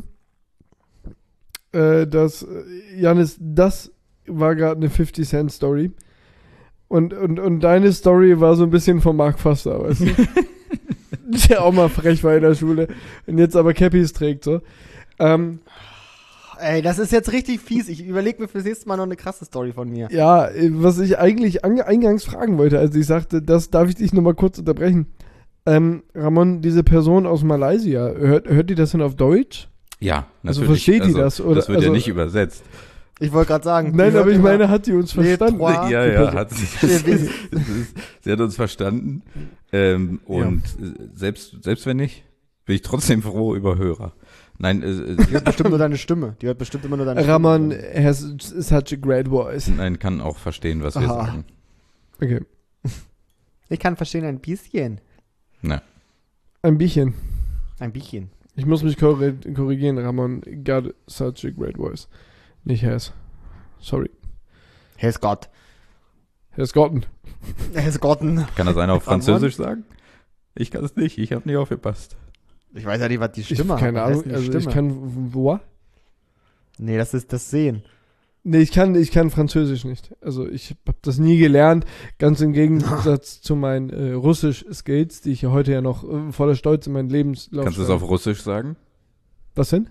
äh, dass äh, Janis, das war gerade eine fifty Cent Story und, und, und deine Story war so ein bisschen vom Mark Foster, weißt du? Der auch mal frech war in der Schule und jetzt aber Cappies trägt, so. Ähm, Ey, das ist jetzt richtig fies. Ich überlege mir fürs nächste Mal noch eine krasse Story von mir. ja, äh, was ich eigentlich an, eingangs fragen wollte, als ich sagte, das darf ich dich nochmal kurz unterbrechen. Ähm, Ramon, diese Person aus Malaysia, hört, hört die das denn auf Deutsch? Ja, Also natürlich. versteht die das, oder? Das wird Also- ja nicht übersetzt. Ich wollte gerade sagen. die Nein, hört aber ich immer- meine, hat die uns Les verstanden? trois. Ja, die ja, Person. hat sie. Wir wissen- Es ist, sie hat uns verstanden. Ähm, und äh, selbst, selbst wenn nicht, bin ich trotzdem froh über Hörer. Nein, äh, Die hört bestimmt nur deine Stimme. Die hört bestimmt immer nur deine Ramon Stimme. has such a great voice. nein, kann auch verstehen, was wir Aha. sagen. Okay. Ich kann verstehen ein bisschen. Na, Ein bisschen. Ein bisschen. Ich muss mich korri- korrigieren, Ramon got such a great voice. Nicht has. Sorry. Herr ist Gott. Has gotten. Herr ist Gotten. kann das einer auf Ramon? Französisch sagen? Ich kann es nicht, ich habe nicht aufgepasst. Ich weiß ja nicht, was die Ich, Stimme keine hat. Was Ahnung. heißt denn die Also ich Stimme? kann. What? Nee, das ist das Sehen. Nee, ich kann, ich kann Französisch nicht. Also ich habe das nie gelernt. Ganz im Gegensatz zu meinen äh, Russisch-Skills, die ich ja heute ja noch äh, voller Stolz in meinen Lebenslauf Kannst du es schreibe. auf Russisch sagen? Was denn?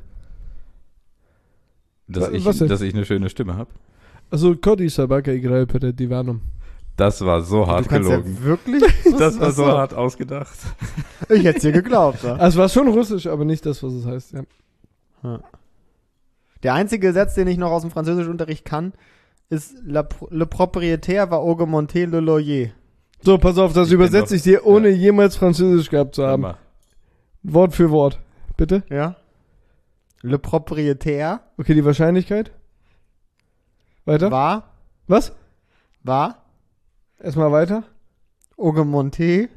Dass, Wa- ich, was denn? dass ich eine schöne Stimme habe? Also, Kodi Sabaka Igral per Divanum. Das war so hart du kannst gelogen. ja wirklich? Das war Ach so hart ausgedacht. Ich hätte es dir geglaubt. Ja. Also, es war schon Russisch, aber nicht das, was es heißt, ja. Der einzige Satz, den ich noch aus dem Französischunterricht kann, ist La, Le propriétaire va augmenter le loyer. So, pass auf, das Ich kenn übersetze doch- ich dir, ohne ja. jemals Französisch gehabt zu haben. Hammer. Wort für Wort. Bitte? Ja? Le propriétaire Okay, die Wahrscheinlichkeit? Weiter? va, Was? va Erstmal weiter. augmenter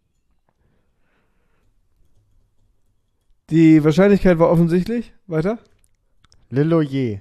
Die Wahrscheinlichkeit war offensichtlich. Weiter. le loyer.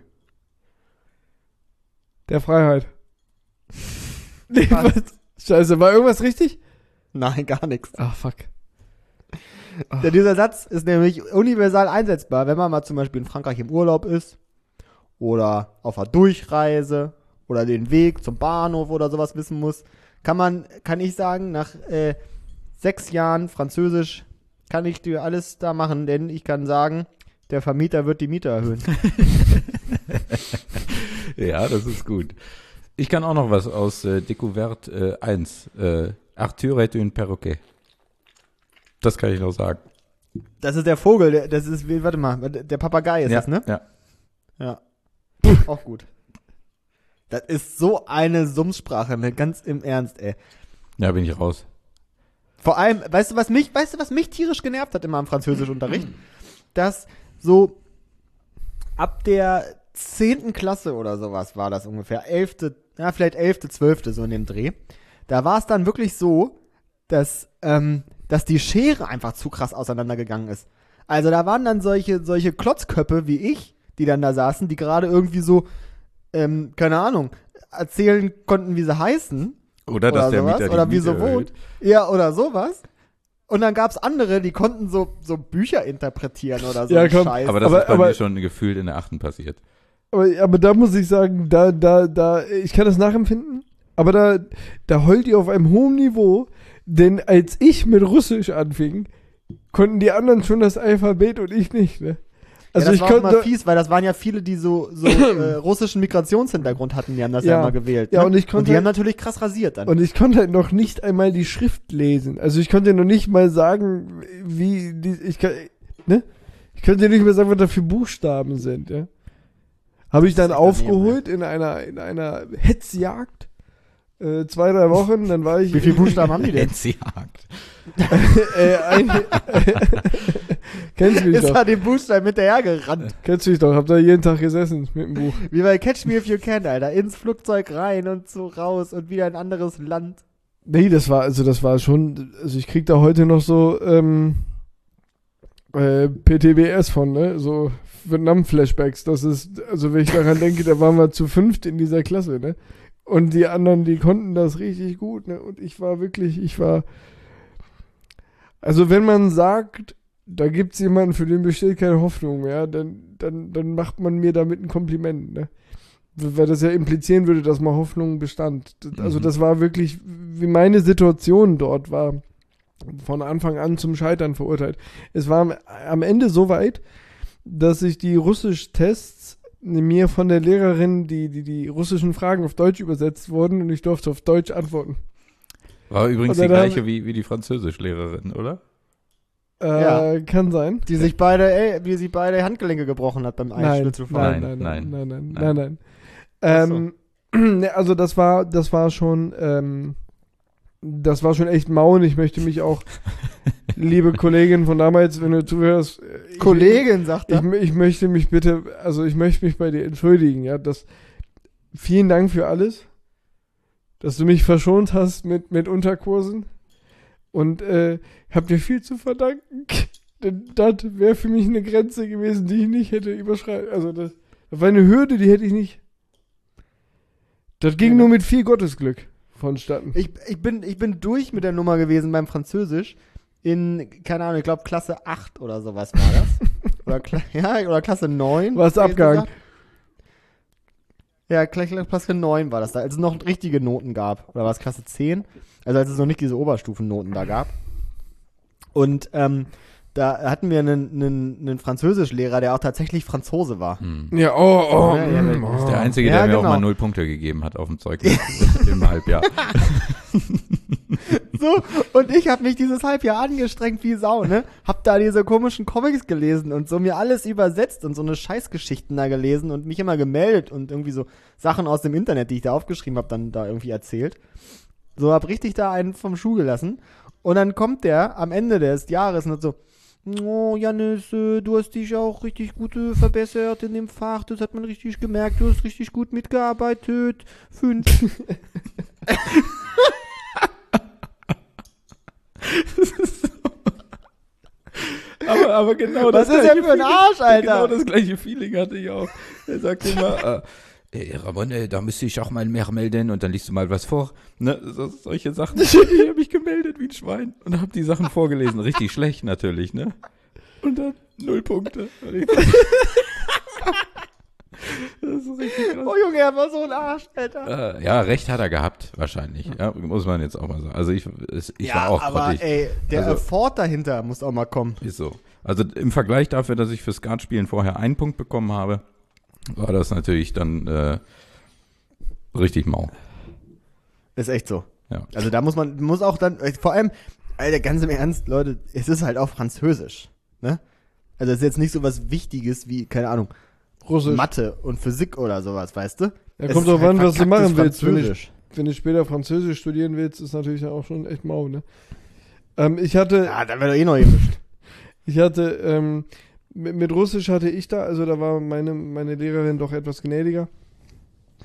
Der Freiheit. Nee, Was? was? Scheiße, war irgendwas richtig? Nein, gar nichts. Ah, fuck. Denn dieser Satz ist nämlich universal einsetzbar, wenn man mal zum Beispiel in Frankreich im Urlaub ist oder auf einer Durchreise oder den Weg zum Bahnhof oder sowas wissen muss. Kann man, kann ich sagen, nach äh, sechs Jahren Französisch kann ich dir alles da machen, denn ich kann sagen, der Vermieter wird die Miete erhöhen. Ja, das ist gut. Ich kann auch noch was aus äh, Découverte äh, eins. Äh, Arthur est un perroquet. Das kann ich noch sagen. Das ist der Vogel, der, das ist, wie- warte mal, der Papagei ist ja, das, ne? Ja. Ja. Auch gut. Das ist so eine Summsprache, ne? Ganz im Ernst, ey. Ja, bin ich raus. Vor allem, weißt du, was mich, weißt du, was mich tierisch genervt hat immer im Französischunterricht? Dass so ab der zehnten Klasse oder sowas war das ungefähr, elfte, ja, vielleicht elfte, zwölfte so in dem Dreh. Da war es dann wirklich so, dass, ähm, dass die Schere einfach zu krass auseinandergegangen ist. Also da waren dann solche, solche Klotzköpfe wie ich, die dann da saßen, die gerade irgendwie so, ähm, keine Ahnung, erzählen konnten, wie sie heißen. Oder, dass oder der sowas, Mieter die oder wie Miete sie wohnt. erhöht. Ja, oder sowas. Und dann gab's andere, die konnten so, so Bücher interpretieren oder so Ja, einen komm, Scheiß. Aber das Aber- ist bei aber- mir schon gefühlt in der achten passiert. Aber, aber da muss ich sagen, da, da, da, ich kann das nachempfinden, aber da, da heult ihr auf einem hohen Niveau, denn als ich mit Russisch anfing, konnten die anderen schon das Alphabet und ich nicht, ne? Also ja, das ich war auch konnte, mal fies, weil das waren ja viele, die so, so äh, russischen Migrationshintergrund hatten, die haben das ja, Ja. immer gewählt. Ja, ne? und ich konnte und die halt- haben natürlich krass rasiert dann. und ich konnte halt noch nicht einmal die Schrift lesen. Also ich konnte noch nicht mal sagen, wie die, ich kann, ne? Ich könnte nicht mehr sagen, was da für Buchstaben sind, ja? Habe ich Das dann ist echt daneben, aufgeholt in einer, in einer Hetzjagd, äh, zwei, drei Wochen, dann war ich Wie viele Buchstaben haben die denn? Netzjagd. äh, ein, kennst du mich Ist doch. da den Buchstaben hinterhergerannt. Kennst du mich doch. Hab da jeden Tag gesessen mit dem Buch. Wie bei Catch Me If You Can, Alter. Ins Flugzeug rein und so raus und wieder in ein anderes Land. Nee, das war, also das war schon, also ich krieg da heute noch so, ähm, äh, P T B S von, ne? So Vietnam-Flashbacks. Das ist, also wenn ich daran denke, da waren wir zu fünft in dieser Klasse, ne? Und die anderen, die konnten das richtig gut, ne? Und ich war wirklich, ich war, also wenn man sagt, da gibt's jemanden, für den besteht keine Hoffnung mehr, dann, dann, dann macht man mir damit ein Kompliment, ne? Weil das ja implizieren würde, dass mal Hoffnung bestand. Also Mhm. das war wirklich, wie meine Situation dort war, von Anfang an zum Scheitern verurteilt. Es war am, am Ende so weit, dass ich die Russisch-Tests mir von der Lehrerin, die, die die russischen Fragen auf Deutsch übersetzt wurden und ich durfte auf Deutsch antworten. War übrigens Und die dann haben- gleiche wie, wie die Französischlehrerin, oder? Äh, kann sein. Die sich beide, ey, die sich beide Handgelenke gebrochen hat beim Nein, Einschlitzelfahren. nein, nein, Nein, nein, nein, nein, nein. nein, nein. Ach so. Ähm, ne, also das war, das war schon, ähm, das war schon echt mau und ich möchte mich auch, liebe Kollegin von damals, wenn du zuhörst, äh, ich, Kollegin, sagt ich, er. ich möchte mich bitte, also ich möchte mich bei dir entschuldigen, ja, das, vielen Dank für alles, dass du mich verschont hast mit, mit Unterkursen und äh, hab dir viel zu verdanken, denn das wäre für mich eine Grenze gewesen, die ich nicht hätte überschreiten, also das, das war eine Hürde, die hätte ich nicht. Das ging Ja, nur ne? mit viel Gottesglück vonstatten. Ich, ich, bin, ich bin durch mit der Nummer gewesen beim Französisch. In, keine Ahnung, ich glaube Klasse acht oder sowas war das. oder, Kla ja, oder Klasse neun. Warst ehrlich abgehakt. gesagt. Ja, Kla- Kla- Klasse neun war das da, als es noch richtige Noten gab. Oder war es Klasse zehn? Also als es noch nicht diese Oberstufennoten da gab. Und ähm, da hatten wir einen, einen, einen Französischlehrer, der auch tatsächlich Franzose war. Hm. Ja, oh, oh. Ja, ja, mm, das Das ist oh. der Einzige, Ja, der mir genau. auch mal null Punkte gegeben hat auf dem Zeugnis im Halbjahr. So, und ich habe mich dieses Halbjahr angestrengt wie Sau, ne? Hab da diese komischen Comics gelesen und so mir alles übersetzt und so eine Scheißgeschichten da gelesen und mich immer gemeldet und irgendwie so Sachen aus dem Internet, die ich da aufgeschrieben habe, dann da irgendwie erzählt. So, hab richtig da einen vom Schuh gelassen. Und dann kommt der am Ende des Jahres und so, oh, Jannis, äh, du hast dich auch richtig gut äh, verbessert in dem Fach, das hat man richtig gemerkt, du hast richtig gut mitgearbeitet. Fünf. Aber, aber genau Was das ist denn gleiche für ein Feeling- Arsch, Alter? Genau das gleiche Feeling hatte ich auch. Er sagt immer, äh, ey, Ramon, ey, da müsste ich auch mal mehr melden und dann liest du mal was vor. Ne, so, solche Sachen. Ich habe mich gemeldet wie ein Schwein und habe die Sachen vorgelesen. Richtig schlecht natürlich, ne? Und dann null Punkte. Und ich- Das ist richtig krass. Oh Junge, er war so ein Arsch, Alter. Äh, ja, recht hat er gehabt, wahrscheinlich. Ja, muss man jetzt auch mal sagen. Also ich, es, ich ja, war auch aber grottig. ey, der Also- Effort dahinter muss auch mal kommen. Ist so. Also im Vergleich dafür, dass ich für Skatspielen vorher einen Punkt bekommen habe, war das natürlich dann äh, richtig mau. Ist echt so. Ja. Also da muss man, muss auch dann, vor allem, Alter, ganz im Ernst, Leute, es ist halt auch Französisch, ne? Also es ist jetzt nicht so was Wichtiges wie, keine Ahnung, Russisch. Mathe und Physik oder sowas, weißt du? Ja, Es kommt ist drauf halt an, was du verkacktes machen willst. Wenn ich, Französisch. wenn du später Französisch studieren willst, ist natürlich dann auch schon echt mau, ne? Ähm, ich hatte, Ja, dann wird doch eh noch gemischt. ich hatte, ähm, mit, mit Russisch hatte ich da, also da war meine, meine Lehrerin doch etwas gnädiger.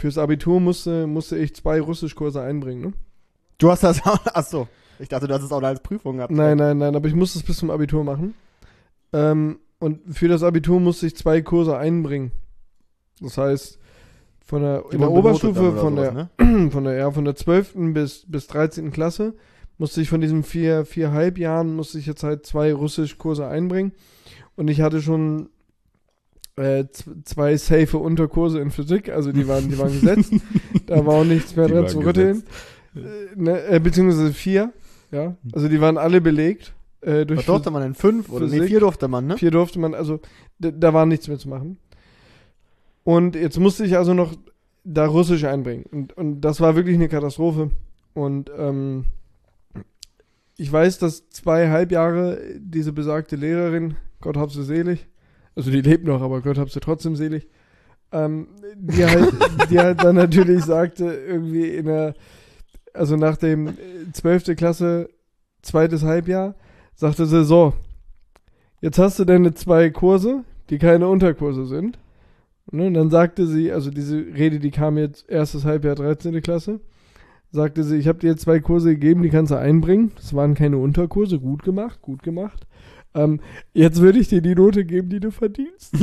fürs Abitur musste, musste ich zwei Russischkurse einbringen, ne? Du hast das auch, achso. Ich dachte, du hast es auch als Prüfung gehabt. Nein, nein, nein, aber ich musste es bis zum Abitur machen. Ähm, und für das Abitur musste ich zwei Kurse einbringen. Das heißt, von der, in der Oberstufe, von der, sowas, ne? von der, ja, von der zwölften bis, bis dreizehnten Klasse musste ich von diesen vier, viereinhalb Jahren musste ich jetzt halt zwei Russischkurse einbringen. Und ich hatte schon äh, z- zwei safe Unterkurse in Physik, also die waren, die waren gesetzt. Da war auch nichts mehr Die dran waren zu rütteln. Äh, ne, äh, beziehungsweise vier, ja. Also die waren alle belegt. Äh, durch Was durfte man denn? Fünf? Oder nee, Physik. vier durfte man, ne? Vier durfte man, also d- da war nichts mehr zu machen. Und jetzt musste ich also noch da Russisch einbringen. Und, und das war wirklich eine Katastrophe. Und ähm, ich weiß, dass zweieinhalb Jahre diese besagte Lehrerin, Gott hab sie selig, also die lebt noch, aber Gott hab sie trotzdem selig, ähm, die, halt, die halt dann natürlich sagte, irgendwie in der, also nach dem zwölfte Klasse, zweites Halbjahr, sagte sie, so, jetzt hast du deine zwei Kurse, die keine Unterkurse sind. Ne, und dann sagte sie, also diese Rede, die kam jetzt erstes Halbjahr, dreizehnte Klasse, sagte sie, ich habe dir jetzt zwei Kurse gegeben, die kannst du einbringen. Das waren keine Unterkurse, gut gemacht, gut gemacht. Ähm, jetzt würde ich dir die Note geben, die du verdienst.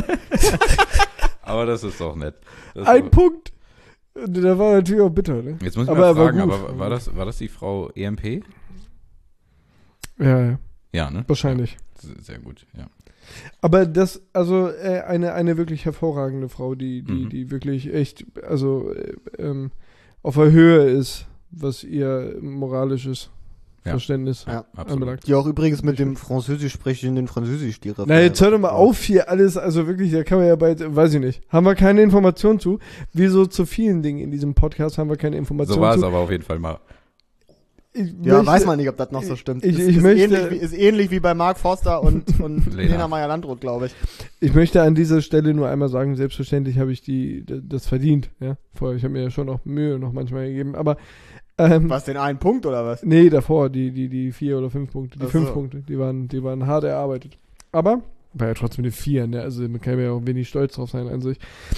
Aber das ist doch nett. Das Ein ist Punkt. Und da war natürlich auch bitter, ne? Jetzt muss ich Aber mal er war fragen, gut. aber war das, war das die Frau E M P? Ja, ja, Ja, ne? wahrscheinlich. Ja, sehr gut, ja. Aber das, also äh, eine, eine wirklich hervorragende Frau, die, die, Mhm. die wirklich echt, also äh, ähm, auf der Höhe ist, was ihr moralisches Ja. Verständnis Ja, absolut. anbelangt. Die auch übrigens mit dem Französisch sprechenden Französisch-Lehrer. Na, jetzt hör doch mal auf hier alles, also wirklich, da kann man ja bald, weiß ich nicht, haben wir keine Informationen zu. Wie so zu vielen Dingen in diesem Podcast haben wir keine Informationen So war es zu. aber auf jeden Fall mal. Ich Ja, möchte- weiß man nicht, ob das noch so stimmt. ich- ist, ich ist, möchte- ähnlich wie, ist ähnlich wie bei Mark Forster und, und Lena. Lena Meyer-Landrut, glaube ich. Ich möchte an dieser Stelle nur einmal sagen, selbstverständlich habe ich die, d- das verdient, ja. Vorher, ich habe mir ja schon auch Mühe noch manchmal gegeben, aber, ähm, Was, den einen Punkt oder was? nee, davor, die, die, die vier oder fünf Punkte, die Ach fünf so. Punkte, die waren, die waren hart erarbeitet. Aber, war ja trotzdem eine vier, ne, also man kann ja auch wenig stolz drauf sein an sich.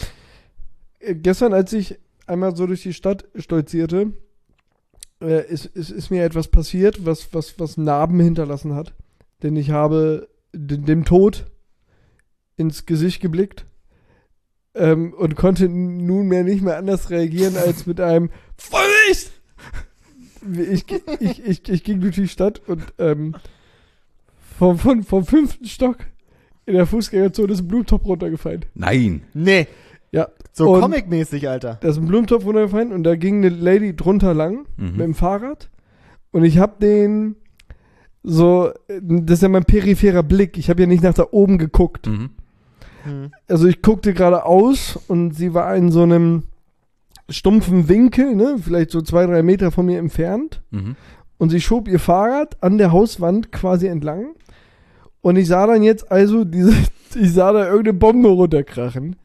Äh, Gestern, als ich einmal so durch die Stadt stolzierte, äh, ist, ist, ist mir etwas passiert, was, was, was Narben hinterlassen hat. Denn ich habe d- dem Tod ins Gesicht geblickt ähm, und konnte nunmehr nicht mehr anders reagieren als mit einem Vorsicht! Ich, ich, ich, ich ging durch die Stadt und ähm, vom, vom, vom fünften Stock in der Fußgängerzone ist ein Blumentopf runtergefallen. Nein. Nee. Ja. So Und- Comic-mäßig, Alter. Da ist ein Blumentopf runtergefallen und da ging eine Lady drunter lang Mhm. mit dem Fahrrad und ich habe den so, das ist ja mein peripherer Blick, ich habe ja nicht nach da oben geguckt. Mhm. Hm. Also ich guckte geradeaus und sie war in so einem stumpfen Winkel, ne, vielleicht so zwei, drei Meter von mir entfernt Mhm. und sie schob ihr Fahrrad an der Hauswand quasi entlang und ich sah dann jetzt also diese, ich sah da irgendeine Bombe runterkrachen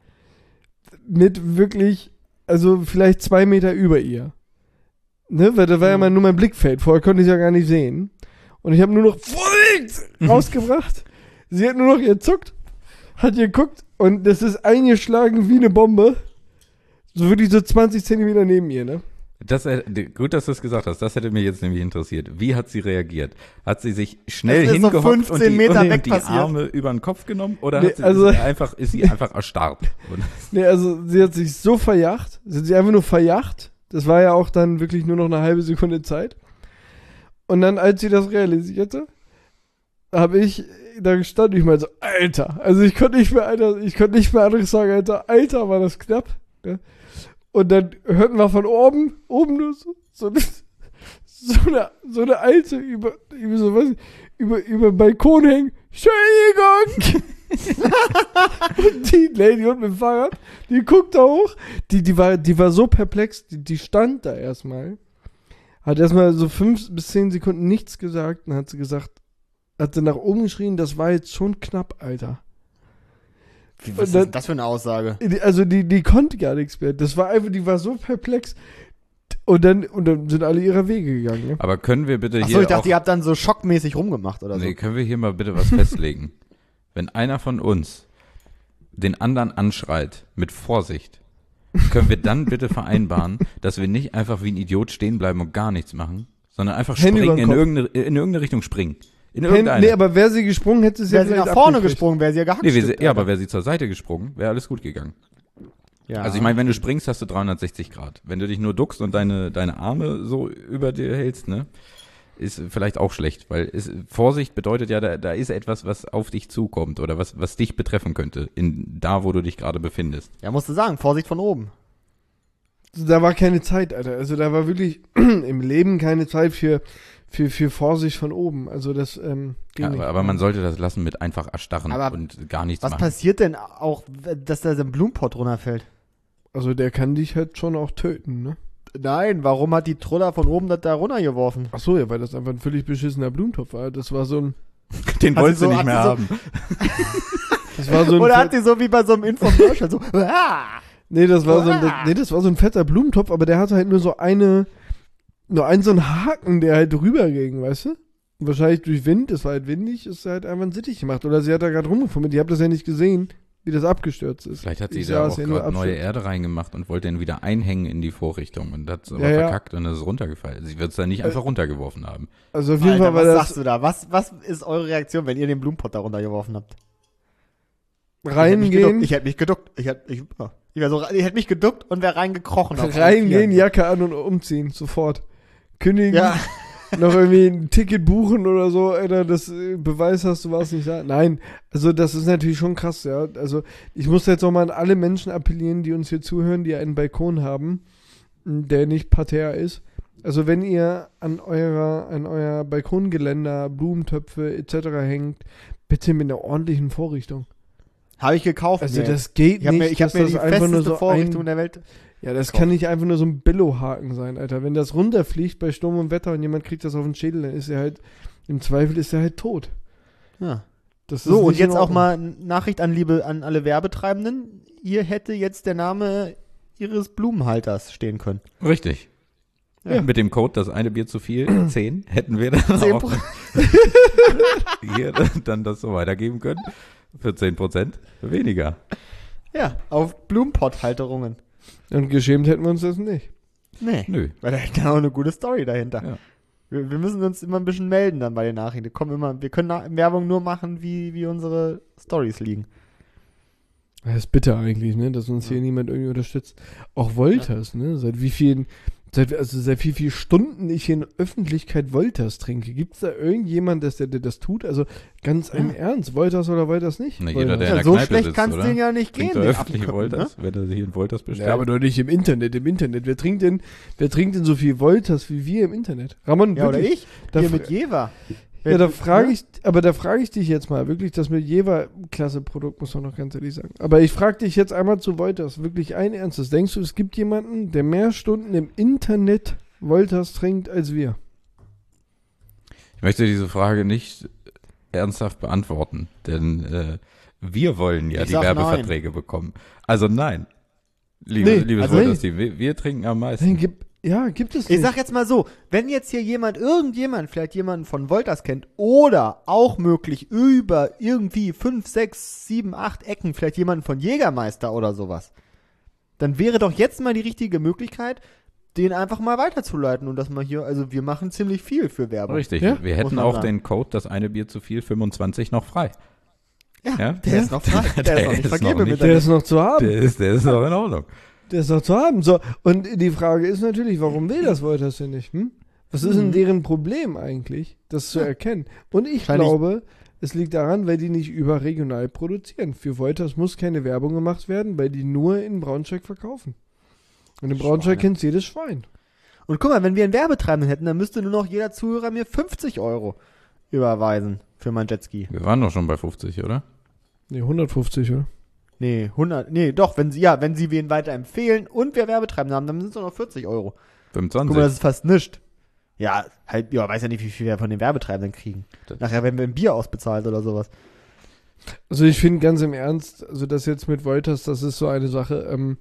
mit wirklich, also vielleicht zwei Meter über ihr. Ne, weil da war ja Mhm. mal nur mein Blickfeld, vorher konnte ich ja gar nicht sehen. Und ich habe nur noch Vorsicht rausgebracht. Sie hat nur noch gezuckt, hat geguckt und das ist eingeschlagen wie eine Bombe. So wirklich so zwanzig Zentimeter neben ihr, ne? Das, äh, gut, dass du es gesagt hast. Das hätte mich jetzt nämlich interessiert. Wie hat sie reagiert? Hat sie sich schnell Das ist so hingehockt und fünfzehn die, Meter und weg die passiert. Arme über den Kopf genommen? Oder Nee, hat sie, also- ist, sie einfach, ist sie einfach erstarrt? Und, Nee, also sie hat sich so verjacht, sie hat sich einfach nur verjacht. Das war ja auch dann wirklich nur noch eine halbe Sekunde Zeit. Und dann, als sie das realisierte, habe ich da gestanden, ich meine so, Alter, also ich konnte nicht mehr, Alter, ich konnte nicht mehr anderes sagen, Alter, Alter, war das knapp. Ne? Und dann hörten wir von oben, oben nur so, so, eine, so, eine, so eine alte über, über so was, über, über den Balkon hängen, Entschuldigung! Und die Lady und mit dem Fahrrad, die guckt da hoch, die, die, war, die war so perplex, die, die stand da erstmal, hat erstmal so fünf bis zehn Sekunden nichts gesagt, dann hat sie gesagt, hat sie nach oben geschrien, das war jetzt schon knapp, Alter. Wie, Und was dann- ist das für eine Aussage? Die- Also die, die konnte gar nichts mehr. Das war einfach, die war so perplex. Und dann, und dann sind alle ihrer Wege gegangen. Ne? aber können wir bitte Achso, hier ich dachte, auch, ihr habt dann so schockmäßig rumgemacht oder so. nee, können wir hier mal bitte was festlegen? Wenn einer von uns den anderen anschreit mit Vorsicht, können wir dann bitte vereinbaren, dass wir nicht einfach wie ein Idiot stehen bleiben und gar nichts machen, sondern einfach Hände springen, übern in Kopf. irgendeine, in irgendeine Richtung springen. In Pen, irgendeine. nee, aber wäre sie gesprungen, hätte sie es ja Wäre sie vielleicht nach vorne abgekriegt. gesprungen, wäre sie ja gehackt. nee, wir, ja, aber wäre sie zur Seite gesprungen, wäre alles gut gegangen. Ja. Also ich meine, wenn du springst, hast du dreihundertsechzig Grad. Wenn du dich nur duckst und deine, deine Arme so über dir hältst, ne, ist vielleicht auch schlecht, weil es, Vorsicht bedeutet ja, da, da ist etwas, was auf dich zukommt oder was, was dich betreffen könnte, in da, wo du dich gerade befindest. Ja, musst du sagen, Vorsicht von oben. Da war keine Zeit, Alter. Also da war wirklich im Leben keine Zeit für, für, für Vorsicht von oben. Also das ähm, ging Ja, nicht. aber, aber man sollte das lassen mit einfach erstarren Aber und gar nichts Was machen. passiert denn auch, dass da so ein Blumenpott runterfällt? Also der kann dich halt schon auch töten, ne? Nein, warum hat die Truller von oben das da runtergeworfen? Ach so, ja, weil das einfach ein völlig beschissener Blumentopf war. Das war so ein, Den Hat wolltest sie du so- nicht hat mehr sie so- haben. das war so ein Oder Fett- hat die so wie bei so einem Infomercial so, ah! nee, das war so ein, Ah! nee, das war so ein fetter Blumentopf, aber der hatte halt nur so eine, nur einen so einen Haken, der halt drüber ging, weißt du? Und wahrscheinlich durch Wind, es war halt windig, ist halt einfach ein Sittich gemacht. Oder sie hat da gerade rumgefummelt, ich habe das ja nicht gesehen, wie das abgestürzt ist. Vielleicht hat sie Ich da sah auch es ja nur gerade neue abstürzen. Erde reingemacht und wollte den wieder einhängen in die Vorrichtung und hat es aber Ja, ja. verkackt und es ist runtergefallen. Sie wird es dann nicht einfach runtergeworfen haben. Also auf jeden Alter, Fall war was das sagst du da? Was, was ist eure Reaktion, wenn ihr den Blumenpott da runtergeworfen habt? reingehen, Ich hätte mich geduckt. Ich hätte mich, geduckt. ich, ich, wär so, ich hätte mich geduckt und wäre reingekrochen. auf allen reingehen, Vieren. Jacke an und umziehen, sofort. Kündigen, Ja, noch irgendwie ein Ticket buchen oder so, Alter, das äh, Beweis hast, du warst nicht da. Nein, also das ist natürlich schon krass, ja. Also ich muss jetzt auch mal an alle Menschen appellieren, die uns hier zuhören, die einen Balkon haben, m, der nicht parterre ist. Also wenn ihr an eurer, an euer Balkongeländer Blumentöpfe et cetera hängt, bitte mit einer ordentlichen Vorrichtung. habe ich gekauft. Also mir. das geht ich habe nicht, mir, ich hab dass mir das die einfach nur festeste so Vorrichtung ein, der Welt. ja, das gekauft. kann nicht einfach nur so ein Billo-Haken sein, Alter. Wenn das runterfliegt bei Sturm und Wetter und jemand kriegt das auf den Schädel, dann ist er halt, im Zweifel ist er halt tot. Ja. Das So, ist und nicht in jetzt auch Ordnung. mal Nachricht an, liebe, an alle Werbetreibenden. Hier hätte jetzt der Name ihres Blumenhalters stehen können. Richtig. Ja. Mit dem Code das eine Bier zu viel, zehn, hätten wir dann Zehn auch Pro- hier dann das so weitergeben können. Für zehn Prozent weniger. Ja, auf Blumenpotthalterungen. Und geschämt hätten wir uns das nicht. Nee, Nö. weil da ist auch eine gute Story dahinter. Ja. Wir, wir müssen uns immer ein bisschen melden dann bei den Nachrichten. Die kommen immer, wir können Na- Werbung nur machen, wie, wie unsere Stories liegen. Das ist bitter eigentlich, ne, dass uns hier niemand irgendwie unterstützt. Auch Wolters, ne, seit wie vielen, seit, also seit wie vielen Stunden ich hier in Öffentlichkeit Wolters trinke. Gibt es da irgendjemand, dass der, der das tut? Also ganz im Ernst, Wolters oder Wolters nicht? Na, jeder, Wolters. der in Ja, der so Kneipe schlecht sitzt, kann es oder? denen ja nicht gehen. Trinkt er den öffentlich Affenköppen, Wolters, wenn er hier in Wolters bestellt. Ja, aber doch nicht im Internet, im Internet. Wer trinkt denn, wer trinkt denn so viel Wolters wie wir im Internet? Ramon, Ja, oder wirklich? ich? Da Hier fra- mit Jever. Ja, da frage ich, aber da frage ich dich jetzt mal, wirklich, das mit Jever, klasse Produkt, muss man noch ganz ehrlich sagen. Aber ich frage dich jetzt einmal zu Wolters, wirklich ein Ernstes. Denkst du, es gibt jemanden, der mehr Stunden im Internet Wolters trinkt als wir? Ich möchte diese Frage nicht ernsthaft beantworten, denn äh, wir wollen ja Ich die sag Werbeverträge bekommen. Also nein, liebe, Nee, liebes also Wolters-Team, wir, wir trinken am Nein, meisten. gibt, ja, gibt es Ich nicht. sag jetzt mal so, wenn jetzt hier jemand, irgendjemand, vielleicht jemanden von Wolters kennt oder auch möglich über irgendwie fünf, sechs, sieben, acht Ecken, vielleicht jemanden von Jägermeister oder sowas, dann wäre doch jetzt mal die richtige Möglichkeit, den einfach mal weiterzuleiten und dass man hier, also wir machen ziemlich viel für Werbung. Richtig, Ja? wir hätten man auch sagen. den Code, das eine Bier zu viel, fünfundzwanzig noch frei. Ja, Ja? der Ja? ist noch frei. Der, Der ist noch nicht ist vergeben noch im nicht- Der Internet. ist noch zu haben. Der ist, der ist auch in Ordnung. Der ist noch zu haben. So, und die Frage ist natürlich, warum will das Wolters denn nicht? Hm? Was ist denn Mhm. deren Problem eigentlich, das zu Ja. erkennen? Und ich Wahrscheinlich- glaube, es liegt daran, weil die nicht überregional produzieren. Für Wolters muss keine Werbung gemacht werden, weil die nur in Braunschweig verkaufen. Und in Braunschweig Schweine. kennt jedes Schwein. Und guck mal, wenn wir einen Werbetreibenden hätten, dann müsste nur noch jeder Zuhörer mir fünfzig Euro überweisen für mein Jetski. Wir waren doch schon bei fünfzig, oder? Nee, hundertfünfzig, oder? Nee, hundert, nee, doch, wenn sie, ja, wenn sie wen weiterempfehlen und wir Werbetreibenden haben, dann sind es nur noch vierzig Euro. fünfundzwanzig. Guck mal, das ist fast nichts. Ja, halt, ja, weiß ja nicht, wie viel wir von den Werbetreibenden kriegen. Das- Nachher werden wir ein Bier ausbezahlt oder sowas. Also ich finde ganz im Ernst, also das jetzt mit Wolters, das ist so eine Sache, ähm,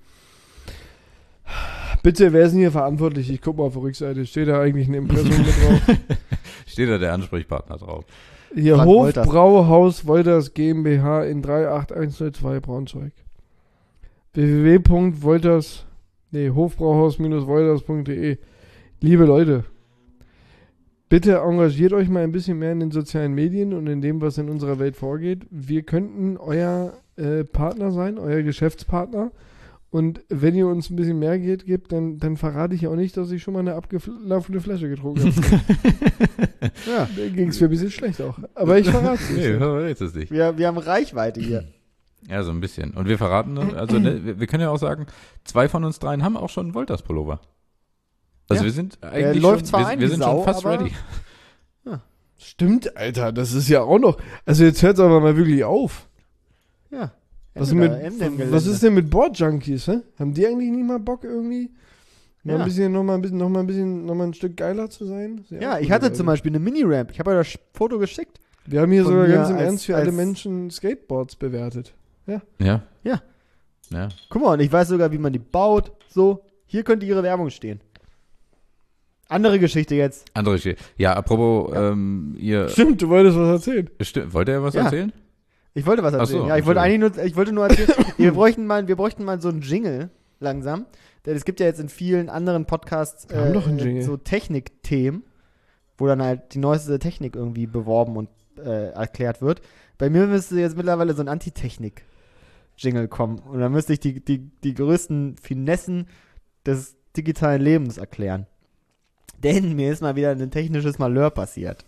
bitte, wer ist denn hier verantwortlich? Ich guck mal auf der Rückseite, steht da eigentlich ein Impressum mit drauf? Steht da der Ansprechpartner drauf. Hier, Frank Wolters. Hofbrauhaus Wolters GmbH in drei acht eins null zwei Braunschweig. w w w punkt wolters, nee, hofbrauhaus-wolters punkt de. Liebe Leute, bitte engagiert euch mal ein bisschen mehr in den sozialen Medien und in dem, was in unserer Welt vorgeht. Wir könnten euer äh, Partner sein, euer Geschäftspartner. Und wenn ihr uns ein bisschen mehr Geld gebt, dann, dann verrate ich auch nicht, dass ich schon mal eine abgelaufene Flasche getrunken habe. Ja, da ging es mir ein bisschen schlecht auch. Aber ich verrate es nicht. Nee, verrätst es nicht. Wir, wir haben Reichweite hier. Ja, so ein bisschen. Und wir verraten, also ne, wir, wir können ja auch sagen, zwei von uns dreien haben auch schon einen Wolters-Pullover. Also Ja. wir sind Der eigentlich läuft schon, zwar wir, ein, wir die sind Sau, schon fast aber- ready. Stimmt, Alter, das ist ja auch noch. Also jetzt hört es aber mal wirklich auf. Ja. Was, Ende mit, da, Ende im was Gelände. ist denn mit Board-Junkies, hä? Haben die eigentlich nicht mal Bock irgendwie? Mal Ja. ein bisschen, noch mal ein bisschen, noch mal ein bisschen, noch mal ein Stück geiler zu sein? Sehr Ja, ich gut, hatte Leute. zum Beispiel eine Mini-Ramp. Ich habe euch das Foto geschickt. Wir haben hier von sogar mir ganz im als- Ernst für alle als- Menschen Skateboards bewertet. Ja. Ja. Ja. Guck mal, und ich weiß sogar, wie man die baut. So, hier könnte ihre Werbung stehen. Andere Geschichte jetzt. Andere Geschichte. Ja, apropos, ähm, ihr, Stimmt, du wolltest was erzählen. sti- wollt ihr was Ja. erzählen? Ich wollte was Ach erzählen. so, ja, ich wollte eigentlich Entschuldigung. nur, ich wollte nur erzählen, wir bräuchten mal, wir bräuchten mal so einen Jingle langsam. Denn es gibt ja jetzt in vielen anderen Podcasts Wir haben doch einen äh, Jingle. so Technikthemen, wo dann halt die neueste Technik irgendwie beworben und äh, erklärt wird. Bei mir müsste jetzt mittlerweile so ein Antitechnik-Jingle kommen. Und dann müsste ich die, die, die größten Finessen des digitalen Lebens erklären. Denn mir ist mal wieder ein technisches Malheur passiert.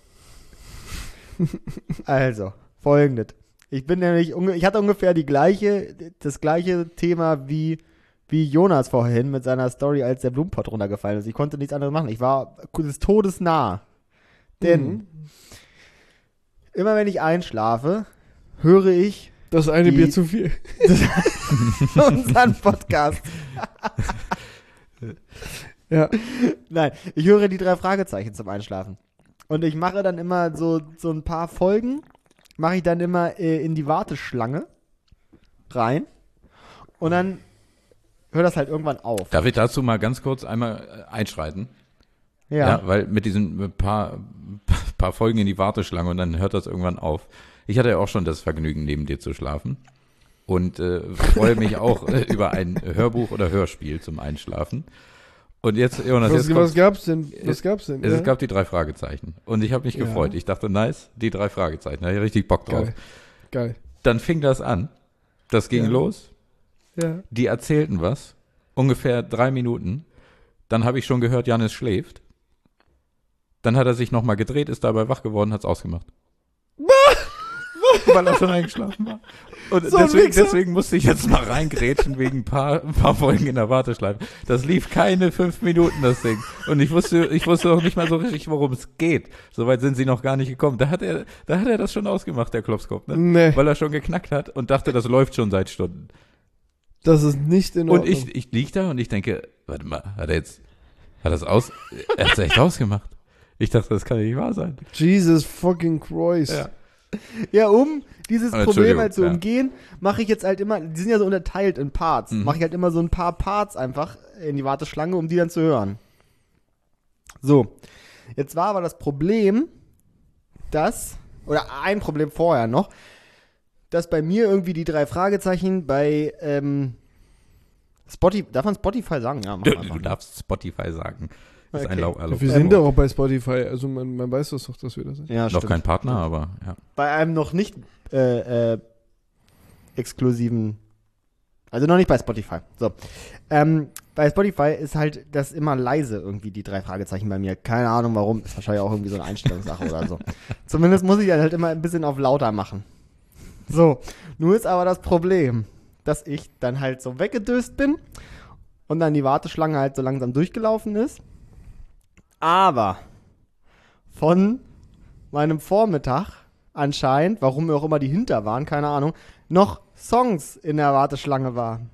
Also, folgendes. Ich bin nämlich, unge- ich hatte ungefähr die gleiche, das gleiche Thema wie, wie Jonas vorhin mit seiner Story, als der Blumenpott runtergefallen ist. Ich konnte nichts anderes machen. Ich war des Todes nah. Denn Mhm. immer wenn ich einschlafe, höre ich Das eine Die- Bier zu viel. unseren Podcast. Ja. Nein, ich höre die drei Fragezeichen zum Einschlafen. Und ich mache dann immer so, so ein paar Folgen, mache ich dann immer äh, in die Warteschlange rein. Und dann hört das halt irgendwann auf. Darf ich dazu mal ganz kurz einmal äh, einschreiten? Ja. weil mit diesen paar, paar Folgen in die Warteschlange und dann hört das irgendwann auf. Ich hatte ja auch schon das Vergnügen, neben dir zu schlafen. Und äh, freue mich auch äh, über ein Hörbuch oder Hörspiel zum Einschlafen. Und jetzt, Jonas, Was, jetzt was kommt's. gab's denn? Was gab's denn? Es Ja? gab die drei Fragezeichen. Und ich habe mich Ja. gefreut. Ich dachte, nice, die drei Fragezeichen. Da hatte ich richtig Bock drauf. Geil. Geil. Dann fing das an. Das ging Ja. los. Ja. Die erzählten was. Ungefähr drei Minuten. Dann habe ich schon gehört, Janis schläft. Dann hat er sich nochmal gedreht, ist dabei wach geworden, hat's ausgemacht. Weil er schon eingeschlafen war. Und So ein deswegen, Wichser. deswegen musste ich jetzt mal reingrätschen wegen ein paar, ein paar Folgen in der Warteschleife. Das lief keine fünf Minuten, das Ding. Und ich wusste, ich wusste auch nicht mal so richtig, worum es geht. Soweit sind sie noch gar nicht gekommen. Da hat er, da hat er das schon ausgemacht, der Klopskopf, ne? Nee, Weil er schon geknackt hat und dachte, das läuft schon seit Stunden. das ist nicht in Ordnung. Und ich, ich lieg da und ich denke, warte mal, hat er jetzt, hat das aus, er hat's echt ausgemacht. Ich dachte, das kann ja nicht wahr sein. Jesus fucking Christ. Ja. Ja, um dieses Oh, Problem Entschuldigung, halt zu ja. umgehen, mache ich jetzt halt immer, die sind ja so unterteilt in Parts, Mhm. mache ich halt immer so ein paar Parts einfach in die Warteschlange, um die dann zu hören. So, jetzt war aber das Problem, dass, oder ein Problem vorher noch, dass bei mir irgendwie die drei Fragezeichen bei ähm, Spotify, darf man Spotify sagen? Ja, mach Du, einfach. du darfst Spotify sagen. Das ist ein Okay. Lau erlaubt. Wir sind doch auch bei Spotify, also man, man weiß das doch, dass wir das sind. Ja, Noch stimmt. kein Partner, aber ja. Bei einem noch nicht äh, äh, exklusiven, also noch nicht bei Spotify. So. Ähm, bei Spotify ist halt das immer leise irgendwie, die drei Fragezeichen bei mir. Keine Ahnung warum. Ist wahrscheinlich auch irgendwie so eine Einstellungssache oder so. Zumindest muss ich dann halt immer ein bisschen auf lauter machen. So. Nun ist aber das Problem, dass ich dann halt so weggedöst bin und dann die Warteschlange halt so langsam durchgelaufen ist. Aber von meinem Vormittag anscheinend, warum auch immer die hinter waren, keine Ahnung, noch Songs in der Warteschlange waren.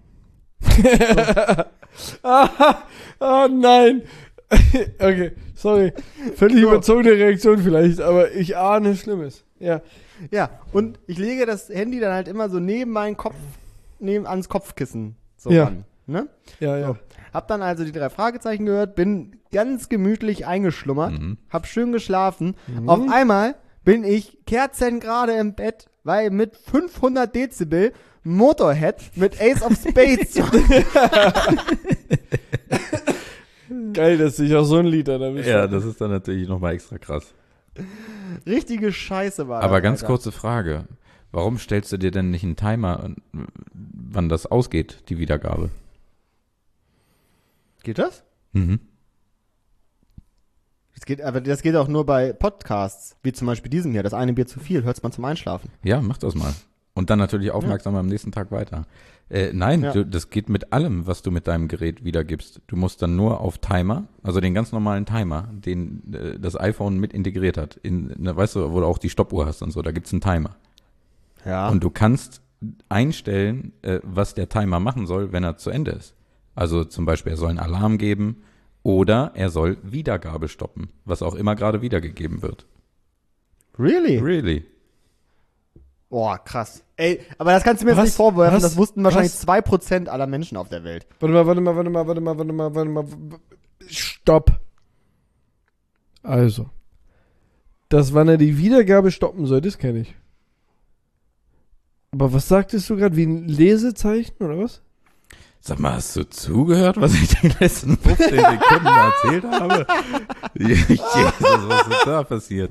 Ah, oh nein. Okay, sorry. Völlig So. überzogene Reaktion vielleicht, aber ich ahne Schlimmes. Ja. Ja, und ich lege das Handy dann halt immer so neben meinen Kopf, neben ans Kopfkissen so Ja. ran. Ne? Ja, ja. So. Hab dann also die drei Fragezeichen gehört, bin ganz gemütlich eingeschlummert, Mhm. hab schön geschlafen. Mhm. Auf einmal bin ich kerzengerade im Bett, weil mit fünfhundert Dezibel Motorhead mit Ace of Spades. Geil, dass sich auch so ein Lied dann erwischt. Ja, das ist dann natürlich nochmal extra krass. Richtige Scheiße war das. Aber ganz Alter. kurze Frage. Warum stellst du dir denn nicht einen Timer, wann das ausgeht, die Wiedergabe? Geht das? Mhm. Das geht, aber das geht auch nur bei Podcasts, wie zum Beispiel diesem hier. Das eine Bier zu viel, hört's man zum Einschlafen. Ja, mach das mal. Und dann natürlich aufmerksam am nächsten Tag weiter. Äh, nein, Ja. du, das geht mit allem, was du mit deinem Gerät wiedergibst. Du musst dann nur auf Timer, also den ganz normalen Timer, den äh, das iPhone mit integriert hat. In, na, weißt du, wo du auch die Stoppuhr hast und so, da gibt's einen Timer. Ja. Und du kannst einstellen, äh, was der Timer machen soll, wenn er zu Ende ist. Also zum Beispiel, er soll einen Alarm geben oder er soll Wiedergabe stoppen, was auch immer gerade wiedergegeben wird. Really? Really? Boah, krass. Ey, aber das kannst du mir jetzt Was? nicht vorwerfen, Was? das wussten wahrscheinlich Was? zwei Prozent aller Menschen auf der Welt. Warte mal, warte mal, warte mal, warte mal, warte mal, warte mal. Stopp. Also. Dass wann er die Wiedergabe stoppen soll, das kenne ich. Aber was sagtest du gerade? Wie ein Lesezeichen oder was? Sag mal, hast du zugehört, was ich die letzten fünfzehn Sekunden erzählt habe? Jesus, was ist da passiert?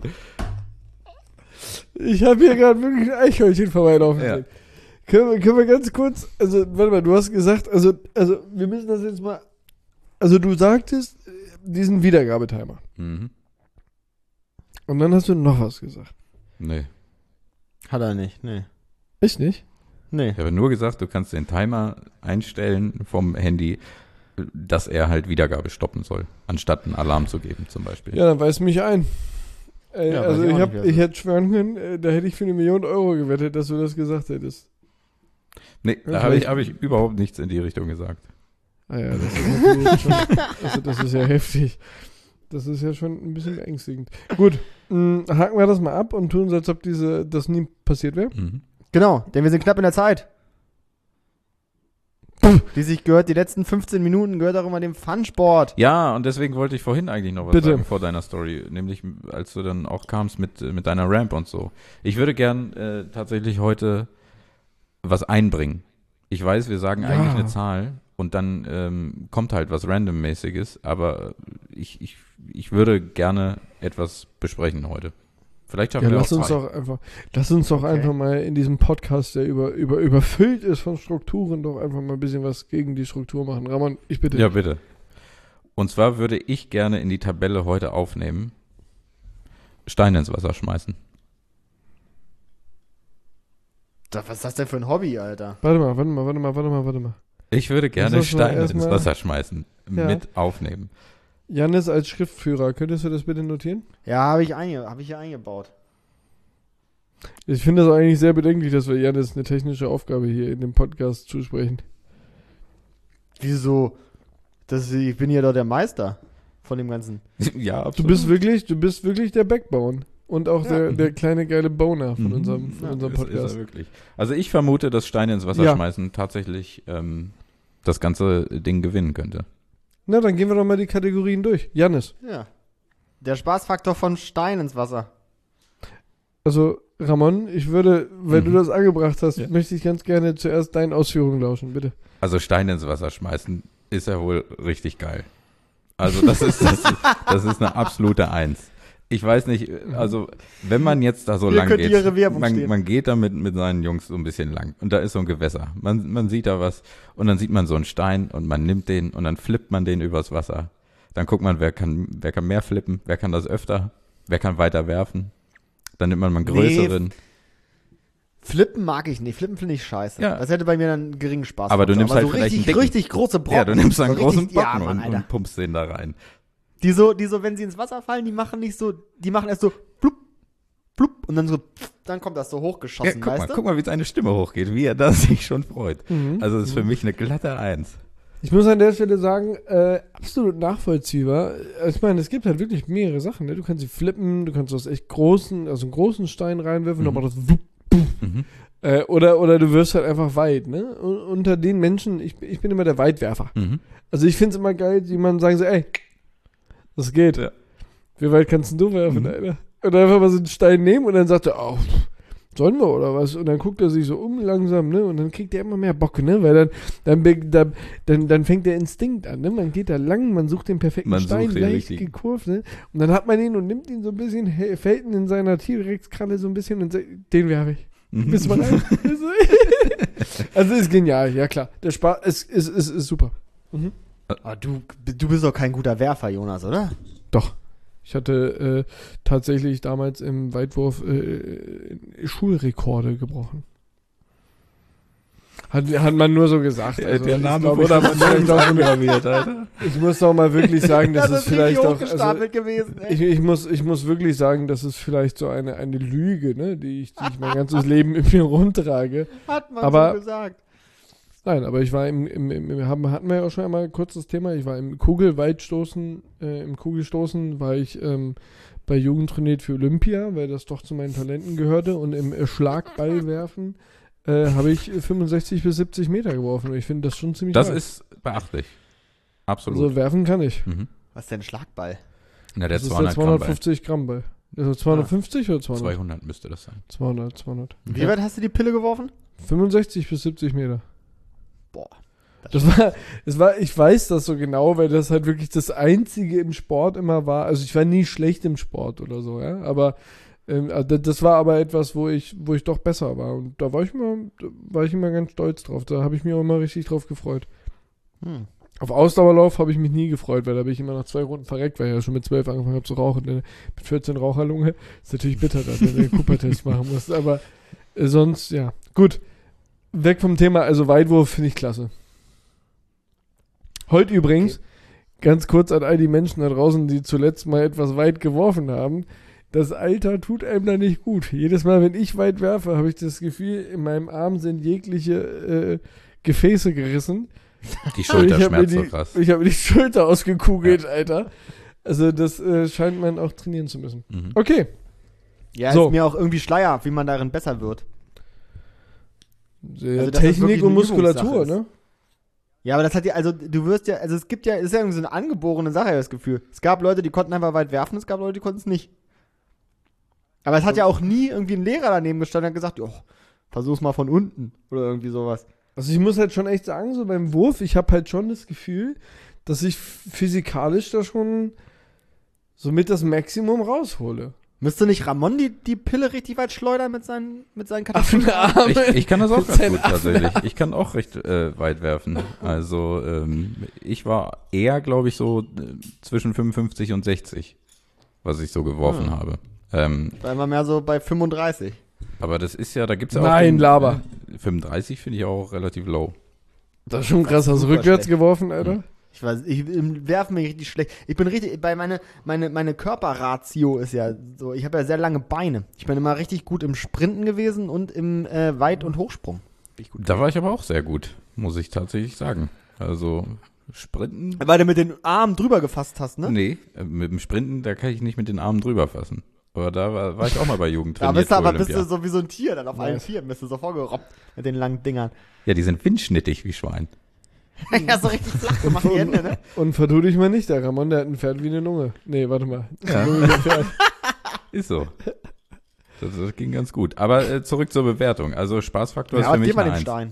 Ich habe hier gerade wirklich ein Eichhörnchen vorbeilaufen Ja. sehen. Können wir, können wir ganz kurz, also warte mal, du hast gesagt, also, also wir müssen das jetzt mal, also du sagtest äh, diesen Wiedergabetimer. Mhm. Und dann hast du noch was gesagt. Nee. Hat er nicht, nee. Ich nicht? Nee. Ich habe nur gesagt, du kannst den Timer einstellen vom Handy, dass er halt Wiedergabe stoppen soll, anstatt einen Alarm zu geben zum Beispiel. Ja, dann weis mich ein. Äh, Ja, weiß also ich ich, auch hab, nicht, wer ich das hätte schwören können, äh, da hätte ich für eine Million Euro gewettet, dass du das gesagt hättest. Nee, da Das habe weiß ich, hab ich überhaupt nichts in die Richtung gesagt. Ah ja, das ist natürlich schon, also das ist ja heftig. Das ist ja schon ein bisschen beängstigend. Gut, mh, haken wir das mal ab und tun so, als ob diese, das nie passiert wäre. Mhm. Genau, denn wir sind knapp in der Zeit. Die sich gehört, die letzten fünfzehn Minuten gehört auch immer dem Fun-Sport. Ja, und deswegen wollte ich vorhin eigentlich noch was Bitte. sagen vor deiner Story, nämlich als du dann auch kamst mit, äh, mit deiner Ramp und so. Ich würde gern äh, tatsächlich heute was einbringen. Ich weiß, wir sagen Ja. eigentlich eine Zahl und dann ähm, kommt halt was Randommäßiges, aber ich, ich, ich würde gerne etwas besprechen heute. Vielleicht schaffen Ja, wir lass auch uns zwei. doch einfach, lass uns doch Okay. einfach mal in diesem Podcast, der über, über, überfüllt ist von Strukturen, doch einfach mal ein bisschen was gegen die Struktur machen. Ramon, ich bitte. Ja, bitte. Und zwar würde ich gerne in die Tabelle heute aufnehmen, Steine ins Wasser schmeißen. Was ist das denn für ein Hobby, Alter? Warte mal, warte mal, warte mal, warte mal, warte mal. Ich würde gerne Lass uns mal Steine ins erstmal- Wasser schmeißen, Ja. mit aufnehmen. Jannis als Schriftführer, könntest du das bitte notieren? Ja, habe ich, einge hab ich hier eingebaut. Ich finde es eigentlich sehr bedenklich, dass wir Jannis eine technische Aufgabe hier in dem Podcast zusprechen. Wieso? Das, ich bin hier doch der Meister von dem Ganzen. Ja, Du absolut. bist wirklich, du bist wirklich der Backbone. Und auch Ja. der, der kleine geile Boner von Mhm. unserem, von Ja, unserem Ist- ist Podcast. er wirklich. Also ich vermute, dass Steine ins Wasser Ja. schmeißen tatsächlich ähm, das ganze Ding gewinnen könnte. Na, dann gehen wir doch mal die Kategorien durch. Jannis, Ja. Der Spaßfaktor von Stein ins Wasser. also Ramon, ich würde, wenn Mhm. du das angebracht hast, Ja. möchte ich ganz gerne zuerst deinen Ausführungen lauschen, bitte. Also Steine ins Wasser schmeißen ist ja wohl richtig geil. Also das ist, das ist, das ist eine absolute Eins. Ich weiß nicht, also wenn man jetzt da so Hier lang könnte geht, Ihre Werbung man, stehen. man geht da mit, mit seinen Jungs so ein bisschen lang und da ist so ein Gewässer. Man, man sieht da was und dann sieht man so einen Stein und man nimmt den und dann flippt man den übers Wasser. Dann guckt man, wer kann, wer kann mehr flippen, wer kann das öfter, wer kann weiter werfen. Dann nimmt man mal einen größeren. Flippen mag ich nicht. Flippen finde ich scheiße. Ja. Das hätte bei mir dann einen geringen Spaß. Aber du gemacht. nimmst halt so vielleicht richtig, einen dicken. richtig große Brocken. Ja, du nimmst einen so großen richtig, ja, Brocken Mann, und, Alter. und pumpst den da rein. Die so, die so, wenn sie ins Wasser fallen, die machen nicht so, die machen erst so blub, blub und dann so, pff, dann kommt das so Ja, hochgeschossen, guck mal, weißt du? guck mal, wie seine Stimme hochgeht, wie er da sich schon freut. Mhm. Also das ist für mich eine glatte Eins. Ich muss an der Stelle sagen, äh, absolut nachvollziehbar. Ich meine, es gibt halt wirklich mehrere Sachen. Ne? Du kannst sie flippen, du kannst aus echt großen, also einen großen Stein reinwerfen, Mhm. dann macht das wupp, wupp. Mhm. Äh, oder, oder du wirst halt einfach weit. Ne? Und unter den Menschen, ich, ich bin immer der Weitwerfer. Mhm. Also ich finde es immer geil, jemandem sagen so, ey, das geht. Ja. Wie weit kannst denn du werfen, Mhm. Alter? Und einfach mal so einen Stein nehmen und dann sagt er, oh, sollen wir oder was? Und dann guckt er sich so um langsam, ne? Und dann kriegt er immer mehr Bock, ne? Weil dann, dann, be- da, dann, dann fängt der Instinkt an, ne? Man geht da lang, man sucht den perfekten Man Stein, sucht den leicht richtigen. gekurvt, ne? Und dann hat man ihn und nimmt ihn so ein bisschen, hä- fällt ihn in seiner T-Rex-Kralle so ein bisschen und sagt, den werfe ich. Bis man rein. Also ist genial, ja klar. Der Spaß ist, ist, ist, ist super. Mhm. Aber du, du bist doch kein guter Werfer, Jonas, oder? Doch. Ich hatte äh, tatsächlich damals im Weitwurf äh, Schulrekorde gebrochen. Hat, hat man nur so gesagt. Also der ich Name glaube, wurde ich, aber muss- nirgends angraviert, Alter. ich muss doch mal wirklich sagen, dass es vielleicht doch. Also, hochgestapelt gewesen, ey. ich, ich, muss, ich muss wirklich sagen, das ist vielleicht so eine, eine Lüge, ne, die ich, die ich mein ganzes Leben in mir rumtrage. Hat man aber- so gesagt. Nein, aber ich war im, im, im, im haben, hatten wir ja auch schon einmal ein kurzes Thema, ich war im Kugelweitstoßen, äh, im Kugelstoßen war ich ähm, bei Jugend trainiert für Olympia, weil das doch zu meinen Talenten gehörte und im äh, Schlagballwerfen äh, habe ich fünfundsechzig bis siebzig Meter geworfen und ich finde das schon ziemlich Das weit. ist beachtlich. Absolut. Also werfen kann ich. mhm. Was ist denn Schlagball? Na, der Das ist der zweihundert Gramm Ball. zweihundertfünfzig Gramm Ball. Also zweihundertfünfzig oder zweihundert? zweihundert müsste das sein. zweihundert, zweihundert. Wie weit hast du die Pille geworfen? fünfundsechzig bis siebzig Meter. Boah. Das war, das war, ich weiß das so genau, weil das halt wirklich das Einzige im Sport immer war. Also ich war nie schlecht im Sport oder so, ja. Aber ähm, also das war aber etwas, wo ich, wo ich doch besser war. Und da war ich immer, da war ich immer ganz stolz drauf. Da habe ich mich auch immer richtig drauf gefreut. Hm. Auf Ausdauerlauf habe ich mich nie gefreut, weil da bin ich immer nach zwei Runden verreckt, weil ich ja schon mit zwölf angefangen habe zu rauchen. Mit vierzehn Raucherlunge. Ist natürlich bitter, dass du den Cooper-Test machen musst. Aber äh, sonst, ja. Gut. Weg vom Thema, also Weitwurf finde ich klasse. Heute übrigens, ganz kurz an all die Menschen da draußen, die zuletzt mal etwas weit geworfen haben, das Alter tut einem da nicht gut. Jedes Mal, wenn ich weit werfe, habe ich das Gefühl, in meinem Arm sind jegliche äh, Gefäße gerissen. Die Ich Schulter habe mir, schmerzt so die- krass. ich hab mir die Schulter ausgekugelt, Alter. Also das äh, scheint man auch trainieren zu müssen. Mhm. Okay. Ja, So. ist mir auch irgendwie schleierhaft, wie man darin besser wird. Äh, Also, dass das wirklich Technik und eine Muskulatur, Übungssache ne? Ja, aber das hat ja, also du wirst ja, also es gibt ja, ist ja irgendwie so eine angeborene Sache, das Gefühl. Es gab Leute, die konnten einfach weit werfen, es gab Leute, die konnten es nicht. Aber es hat ja auch nie irgendwie ein Lehrer daneben gestanden und hat gesagt, jo, versuch's mal von unten oder irgendwie sowas. Also ich muss halt schon echt sagen, so beim Wurf, ich habe halt schon das Gefühl, dass ich physikalisch da schon so mit das Maximum raushole. Müsste nicht Ramon die, die Pille richtig weit schleudern mit seinen, mit seinen Katapulten? Affenarme. Ich, ich kann das auch Mit ganz seinen gut tatsächlich. Ich kann auch recht äh, weit werfen. Also ähm, ich war eher, glaube ich, so äh, zwischen fünfundfünfzig und sechzig, was ich so geworfen Ah. habe. Ähm, Da immer mehr so bei fünfunddreißig. aber das ist ja, da gibt's ja auch Nein, den, Laber. Äh, fünfunddreißig finde ich auch relativ low. Das ist schon krass, hast du Super rückwärts schlecht. geworfen, Alter? Ich weiß, ich im Werfen bin ich richtig schlecht. Ich bin richtig, bei meine, meine, meine Körperratio ist ja so, ich habe ja sehr lange Beine. Ich bin immer richtig gut im Sprinten gewesen und im äh, Weit- und Hochsprung. Bin ich gut. Da war ich aber auch sehr gut, muss ich tatsächlich sagen. Also Sprinten, Weil du mit den Armen drüber gefasst hast, ne? nee, äh, mit dem Sprinten, da kann ich nicht mit den Armen drüber fassen. Aber da war, war ich auch mal bei Jugend Da trainiert bist du für aber bist Olympia. du so wie so ein Tier, dann auf allen Nice. Vieren bist du so vorgerobbt mit den langen Dingern. Ja, die sind windschnittig wie Schwein. Ja, so richtig flach gemacht die Hände, ne? Und vertu dich mal nicht, der Ramon, der hat ein Pferd wie eine Lunge. Nee, warte mal. Ja. Eine Lunge wie ein Pferd. Ist so. Das, das ging ganz gut. Aber äh, zurück zur Bewertung. Also Spaßfaktor ist Ja, für gib mich mal eine den Eins. Stein.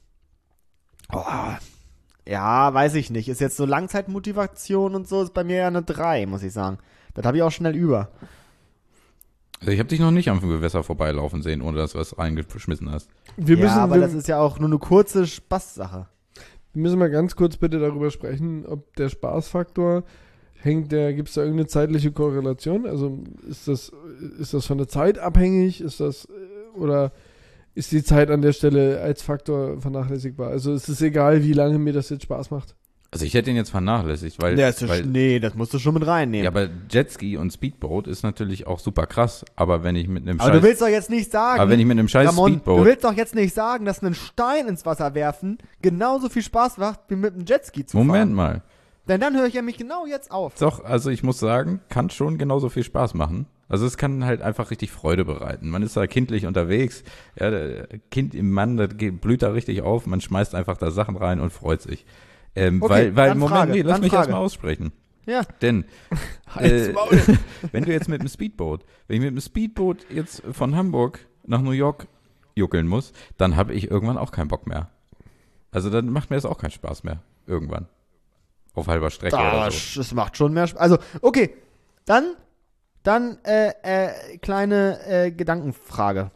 Oh. Ja, weiß ich nicht. Ist jetzt so Langzeitmotivation und so, ist bei mir ja eine drei, muss ich sagen. Das habe ich auch schnell über. Also ich habe dich noch nicht am Gewässer vorbeilaufen sehen, ohne dass du was reingeschmissen hast. Wir ja, müssen, aber wir, das ist ja auch nur eine kurze Spaßsache. wir müssen mal ganz kurz bitte darüber sprechen, ob der Spaßfaktor hängt, der, gibt es da irgendeine zeitliche Korrelation? Also ist das, ist das von der Zeit abhängig? Ist das, äh, oder ist die Zeit an der Stelle als Faktor vernachlässigbar? Also ist es egal, wie lange mir das jetzt Spaß macht? Also ich hätte ihn jetzt vernachlässigt, weil, Ja, ist ja weil sch- nee, das musst du schon mit reinnehmen. ja, aber Jetski und Speedboat ist natürlich auch super krass, aber wenn ich mit einem aber scheiß, du willst doch jetzt nicht sagen, aber wenn ich mit einem scheiß Ramon, du Speedboat, willst doch jetzt nicht sagen, dass einen Stein ins Wasser werfen genauso viel Spaß macht, wie mit einem Jetski zu Moment fahren. mal. Denn dann höre ich ja mich genau jetzt auf. Doch, also ich muss sagen, kann schon genauso viel Spaß machen. Also es kann halt einfach richtig Freude bereiten. Man ist da kindlich unterwegs, ja, der Kind im Mann, das geht- blüht da richtig auf, man schmeißt einfach da Sachen rein und freut sich. Ähm, Okay, weil, weil, dann Moment, Frage, nee, lass dann mich Frage. erstmal aussprechen. Ja. Denn, äh, Halt's Maul. wenn du jetzt mit dem Speedboat, wenn ich mit dem Speedboot jetzt von Hamburg nach New York juckeln muss, dann habe ich irgendwann auch keinen Bock mehr. Also dann macht mir das auch keinen Spaß mehr. Irgendwann. Auf halber Strecke Da, oder so. es macht schon mehr Spaß. Also, okay. Dann, dann, äh, äh, kleine äh, Gedankenfrage.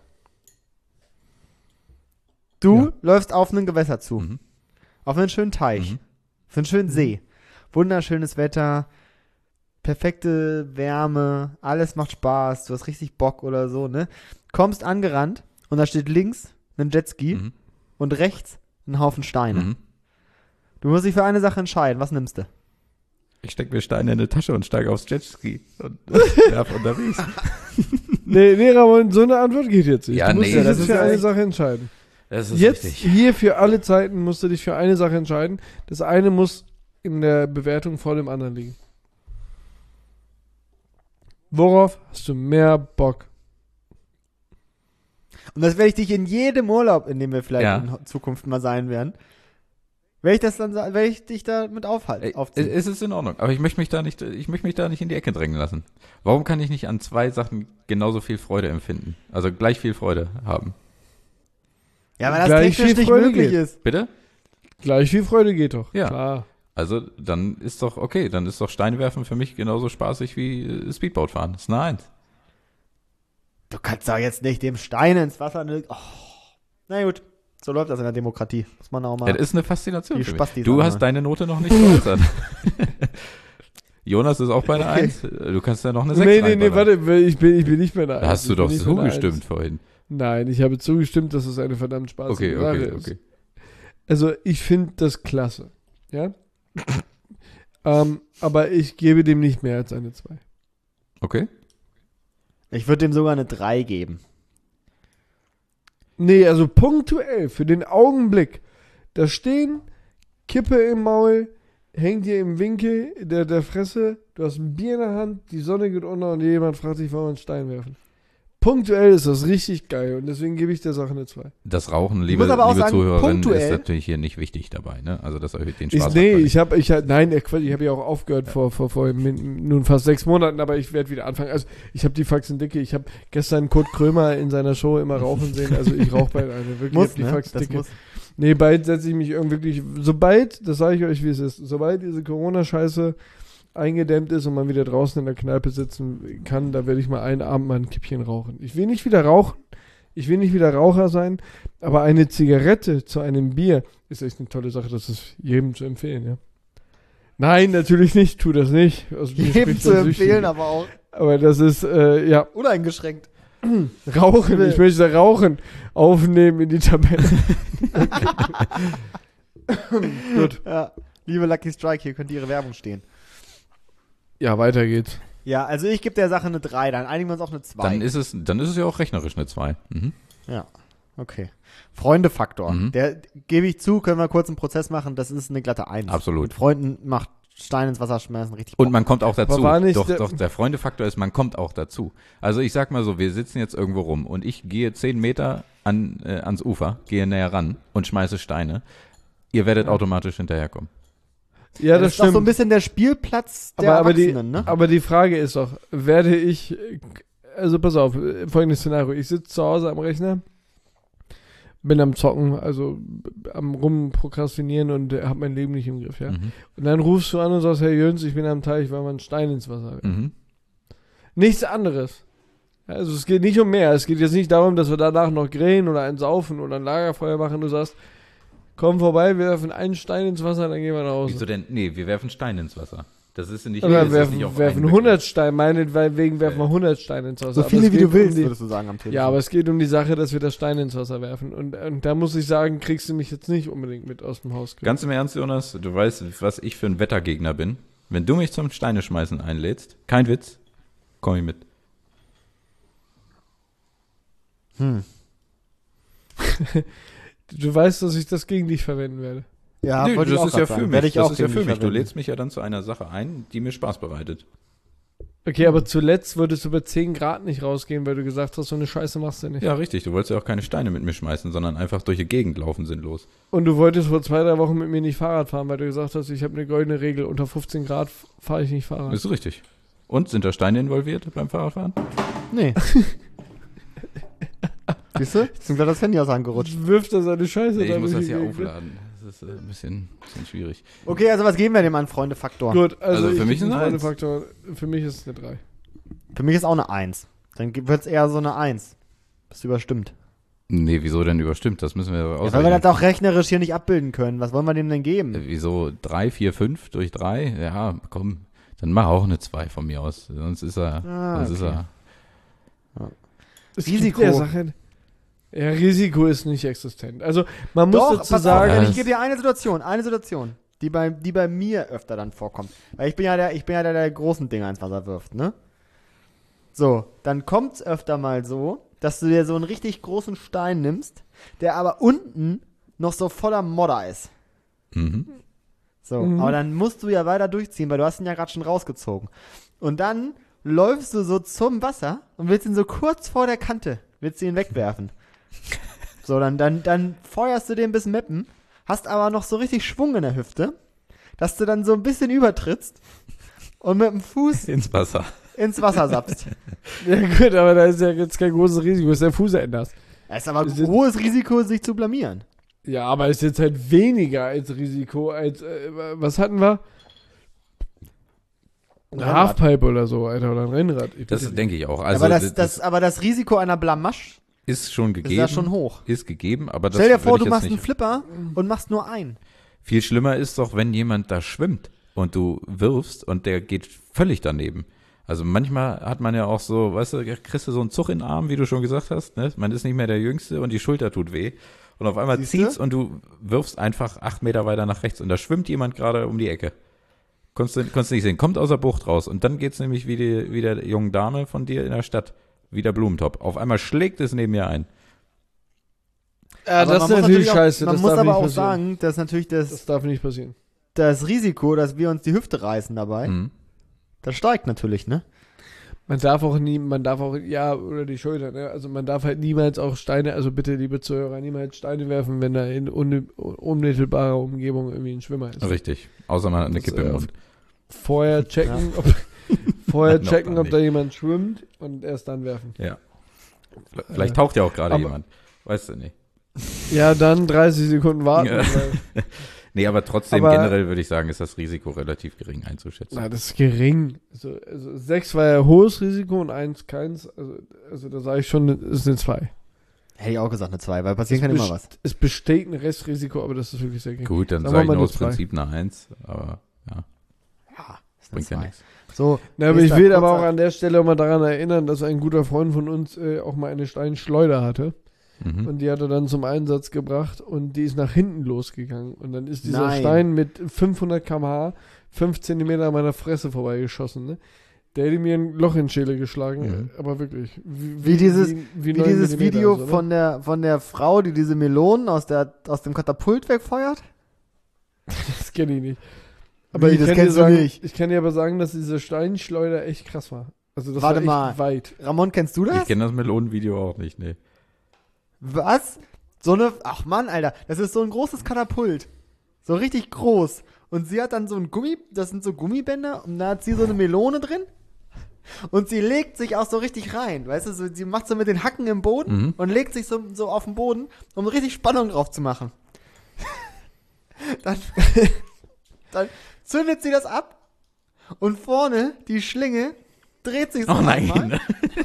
Du Ja. läufst auf einen Gewässer zu. Mhm. Auf einen schönen Teich. Mhm. Auf einen schönen See. Wunderschönes Wetter. Perfekte Wärme. Alles macht Spaß. Du hast richtig Bock oder so, ne? Kommst angerannt und da steht links ein Jetski Mhm. und rechts ein Haufen Steine. Mhm. Du musst dich für eine Sache entscheiden. Was nimmst du? Ich stecke mir Steine in eine Tasche und steige aufs Jetski und werf unterwegs. Nee, nee, Ramon, so eine Antwort geht jetzt nicht. Ja, du musst nee, dich das jetzt ist für ja eine echt- Sache entscheiden. Das ist Jetzt, richtig. hier für alle Zeiten musst du dich für eine Sache entscheiden. Das eine muss in der Bewertung vor dem anderen liegen. Worauf hast du mehr Bock? Und das werde ich dich in jedem Urlaub, in dem wir vielleicht Ja. in Zukunft mal sein werden, werde ich das dann, sa- werde ich dich damit aufhalten, Ey, aufziehen. Es ist in Ordnung, aber ich möchte mich da nicht, ich möchte mich da nicht in die Ecke drängen lassen. Warum kann ich nicht an zwei Sachen genauso viel Freude empfinden? Also gleich viel Freude haben. ja, weil das gleich technisch viel nicht Freude möglich geht. ist. Bitte? Gleich viel Freude geht doch. Ja. Klar. Also dann ist doch okay, dann ist doch Steinwerfen für mich genauso spaßig wie äh, Speedboat fahren. Das ist eine Eins. Du kannst doch jetzt nicht dem Stein ins Wasser. Ne, oh. Na gut, so läuft das in der Demokratie. Muss man auch mal. Ja, das ist eine Faszination Die für mich. Spastis Du anhören. hast deine Note noch nicht geäußert. Jonas ist auch bei einer Eins. Du kannst ja noch eine Sechs Nee, nee, nee, reinballern. warte, ich bin, ich bin nicht mehr da. Da hast du doch zugestimmt Eins. vorhin. Nein, ich habe zugestimmt, dass es eine verdammt spaßige Okay, Sache okay, ist. okay. Also ich finde das klasse. Ja? ähm, aber ich gebe dem nicht mehr als eine zwei. Okay? Ich würde dem sogar eine drei geben. Nee, also punktuell, für den Augenblick. Da stehen, Kippe im Maul, hängt dir im Winkel der, der Fresse, du hast ein Bier in der Hand, die Sonne geht unter und jemand fragt sich, wollen wir einen Stein werfen. Punktuell ist das richtig geil und deswegen gebe ich der Sache eine zwei. Das Rauchen, liebe, muss aber auch liebe sagen, Zuhörerinnen, punktuell- ist natürlich hier nicht wichtig dabei. Ne? Also das erhöht den Ich, Spaß. nee, ich habe, ich hab, nein, äh, Quatsch, ich habe ja auch aufgehört vor, vor, vor min- nun fast sechs Monaten, aber ich werde wieder anfangen. Also ich habe die Faxen dicke. Ich habe gestern Kurt Krömer in seiner Show immer rauchen sehen. Also ich rauche bald eine. Wirklich, Muss, ich hab die ne? Faxen Das dicke. muss. Nee, bald setze ich mich irgendwie wirklich, sobald, das sage ich euch, wie es ist, sobald diese Corona-Scheiße eingedämmt ist und man wieder draußen in der Kneipe sitzen kann, da werde ich mal einen Abend mal ein Kippchen rauchen. Ich will nicht wieder rauchen, ich will nicht wieder Raucher sein, aber eine Zigarette zu einem Bier ist echt eine tolle Sache, das ist jedem zu empfehlen, ja. Nein, natürlich nicht, tu das nicht. Also, mir Jedem spricht zu das Süchtige. empfehlen, aber auch Aber das ist, äh, ja, uneingeschränkt. Rauchen, ich möchte Rauchen aufnehmen in die Tabelle. Gut. Ja. Liebe Lucky Strike, hier könnte Ihre Werbung stehen. Ja, weiter geht's. Ja, also ich gebe der Sache eine drei, dann einigen wir uns auf eine zwei. Dann ist es, dann ist es ja auch rechnerisch eine zwei. Mhm. Ja, okay. Freundefaktor. Mhm. Der, gebe ich zu, können wir kurz einen Prozess machen, das ist eine glatte eins. Absolut. Mit Freunden macht Stein ins Wasser schmeißen richtig Und Bock. man kommt auch dazu. war nicht Doch, der- doch, der Freundefaktor ist, man kommt auch dazu. Also ich sag mal so, wir sitzen jetzt irgendwo rum und ich gehe zehn Meter an, äh, ans Ufer, gehe näher ran und schmeiße Steine. Ihr werdet automatisch hinterherkommen. Ja, das das ist doch stimmt. so ein bisschen der Spielplatz der aber, aber, die, Erwachsenen, ne? aber die Frage ist doch, werde ich, äh, also pass auf, äh, folgendes Szenario. Ich sitze zu Hause am Rechner, bin am Zocken, also b- am Rumprokrastinieren und äh, habe mein Leben nicht im Griff, ja. Mhm. Und dann rufst du an und sagst, Herr Jöns, ich bin am Teich, weil man einen Stein ins Wasser will. Mhm. Nichts anderes. Also es geht nicht um mehr. Es geht jetzt nicht darum, dass wir danach noch grillen oder ein Saufen oder ein Lagerfeuer machen. Du sagst, komm vorbei, wir werfen einen Stein ins Wasser, dann gehen wir nach Hause. Wieso denn? Nee, wir werfen Steine ins Wasser. Das ist nicht, Oder das ist werfen, nicht auf werfen einen hundert Steine, meinetwegen werfen Ja. wir hundert Steine ins Wasser. So Aber viele es wie geht du willst, um die, würdest du sagen am Telefon. Ja, aber es geht um die Sache, dass wir das Steine ins Wasser werfen. Und, und da muss ich sagen, kriegst du mich jetzt nicht unbedingt mit aus dem Haus. Ganz im Ernst, Jonas, du weißt, was ich für ein Wettergegner bin. Wenn du mich zum Steineschmeißen einlädst, kein Witz, komm ich mit. Hm. Du weißt, dass ich das gegen dich verwenden werde. Ja, Nö, wollte ich das auch ist ja grad für sagen. mich. Werde ich das auch ist ja gegen für dich mich. Du verwenden. lädst mich ja dann zu einer Sache ein, die mir Spaß bereitet. Okay, aber zuletzt würdest du bei zehn Grad nicht rausgehen, weil du gesagt hast, so eine Scheiße machst du nicht. Ja, richtig. Du wolltest ja auch keine Steine mit mir schmeißen, sondern einfach durch die Gegend laufen sinnlos. Und du wolltest vor zwei, drei Wochen mit mir nicht Fahrrad fahren, weil du gesagt hast, ich habe eine goldene Regel, unter fünfzehn Grad fahre ich nicht Fahrrad. Ist richtig. Und sind da Steine involviert beim Fahrradfahren? Nee. Siehst du? Ist ihm gerade das Handy aus der Hand gerutscht. Wirft er seine Scheiße Nee, ich da muss durch das die ja Gegend, ne? aufladen. Das ist äh, ein bisschen, bisschen schwierig. Okay, also was geben wir dem an Freunde-Faktor? Gut, also, Also für ich mich geb eine einen Eins. Freundefaktor, für mich ist es eine drei. Für mich ist auch eine eins. Dann wird es eher so eine eins. Bist du überstimmt. Nee, wieso denn überstimmt? Das müssen wir Ja, weil wir ausrechnen. das auch rechnerisch hier nicht abbilden können. Was wollen wir dem denn geben? Äh, Wieso drei, vier, fünf durch drei? Ja, komm, dann mach auch eine zwei von mir aus. Sonst ist er, Ah, sonst ist okay. er. Es Risiko. gibt ja Sachen, ja, Risiko ist nicht existent. Also, man muss Doch, dazu pass sagen, auf, Ja, ich gebe dir eine Situation, eine Situation, die bei, die bei mir öfter dann vorkommt. Weil ich bin ja der, ich bin ja der, der großen Dinger ins Wasser wirft, ne? So, dann kommt's öfter mal so, dass du dir so einen richtig großen Stein nimmst, der aber unten noch so voller Modder ist. Mhm. So, Mhm. aber dann musst du ja weiter durchziehen, weil du hast ihn ja gerade schon rausgezogen. Und dann läufst du so zum Wasser und willst ihn so kurz vor der Kante, willst du ihn wegwerfen. So, dann, dann, dann feuerst du den bis Meppen, hast aber noch so richtig Schwung in der Hüfte, dass du dann so ein bisschen übertrittst und mit dem Fuß Ins Wasser. ins Wasser sappst. ja gut, aber da ist ja jetzt kein großes Risiko, dass der Fuß änderst. Es ist aber ein Wir sind- hohes Risiko, sich zu blamieren. Ja, aber ist jetzt halt weniger als Risiko als, äh, was hatten wir? Eine Rennrad. Halfpipe oder so, Alter, oder ein Rennrad. Ich Das bitte denke ich auch. Also aber, das, das, das, aber das Risiko einer Blamage ist schon ist gegeben. ja schon hoch. Ist gegeben, aber das Stell dir vor, würde du ich machst jetzt einen nicht. Flipper und machst nur einen. Viel schlimmer ist doch, wenn jemand da schwimmt und du wirfst und der geht völlig daneben. Also manchmal hat man ja auch so, weißt du, kriegst du so einen Zug in den Arm, wie du schon gesagt hast, ne? Man ist nicht mehr der Jüngste und die Schulter tut weh. Und auf einmal Siehste? zieht's und du wirfst einfach acht Meter weiter nach rechts und da schwimmt jemand gerade um die Ecke. Konntest du, konntest du nicht sehen. Kommt aus der Bucht raus und dann geht's nämlich wie die, wie der jungen Dame von dir in der Stadt. Wie der Blumentopf. Auf einmal schlägt es neben mir ein. Ja, Aber das man ist muss natürlich auch, scheiße. Man das muss darf aber nicht auch passieren. sagen, dass natürlich das, Das darf nicht passieren. das Risiko, dass wir uns die Hüfte reißen dabei, Mhm. das steigt natürlich, ne? Man darf auch nie, man darf auch, ja, oder die Schulter, ne? Also man darf halt niemals auch Steine, also bitte, liebe Zuhörer, niemals Steine werfen, wenn da in un, unmittelbarer Umgebung irgendwie ein Schwimmer ist. Richtig. Außer man hat eine Das, Kippe äh, im Mund. Vorher checken, ob, vorher Noch checken, gar ob da jemand schwimmt und erst dann werfen. Ja. Vielleicht taucht ja auch gerade aber- jemand. Weißt du nicht. Ja, dann dreißig Sekunden warten. Ja. Weil, Nee, aber trotzdem Aber- generell würde ich sagen, ist das Risiko relativ gering einzuschätzen. na, das ist gering. Also, also sechs war ja hohes Risiko und eins keins. Also, also da sage ich schon, es sind zwei. Hätte ich auch gesagt, eine zwei, weil passieren Es kann immer best- was. Es besteht ein Restrisiko, aber das ist wirklich sehr gering. Gut, dann Sagen sage wir ich mal nur eine aus zwei. Prinzip eine Eins, aber ja, Ja, ist eine bringt ja zwei. nichts. So, Na, aber ich nächster will aber auch kurzer- an der Stelle auch mal daran erinnern, dass ein guter Freund von uns äh, auch mal eine Steinschleuder hatte. Mhm. Und die hat er dann zum Einsatz gebracht und die ist nach hinten losgegangen. Und dann ist dieser Nein. Stein mit fünfhundert Kilometer pro Stunde fünf Zentimeter an meiner Fresse vorbeigeschossen. Ne? Der hätte mir ein Loch in die Schäle geschlagen, Mhm. aber wirklich. Wie dieses- Wie neun dieses Millimeter Video so, ne? von der, von der Frau, die diese Melonen aus, der, aus dem Katapult wegfeuert? Das kenne ich nicht. Aber Wie, ich das kann dir kennst du sagen, nicht? ich kann dir aber sagen, dass diese Steinschleuder echt krass war. Also das Warte war echt mal. weit. Ramon, kennst du Ich das? kenne das Melonenvideo auch nicht, nee. Was? So eine, ach Mann, Alter, das ist so ein großes Katapult. So richtig groß. Und sie hat dann so ein Gummi, das sind so Gummibänder und da hat sie so eine Melone drin. Und sie legt sich auch so richtig rein, weißt du, so, sie macht so mit den Hacken im Boden Mhm. und legt sich so, so auf den Boden, um richtig Spannung drauf zu machen. dann, dann zündet sie das ab und vorne die Schlinge dreht sich so Oh nein. einmal,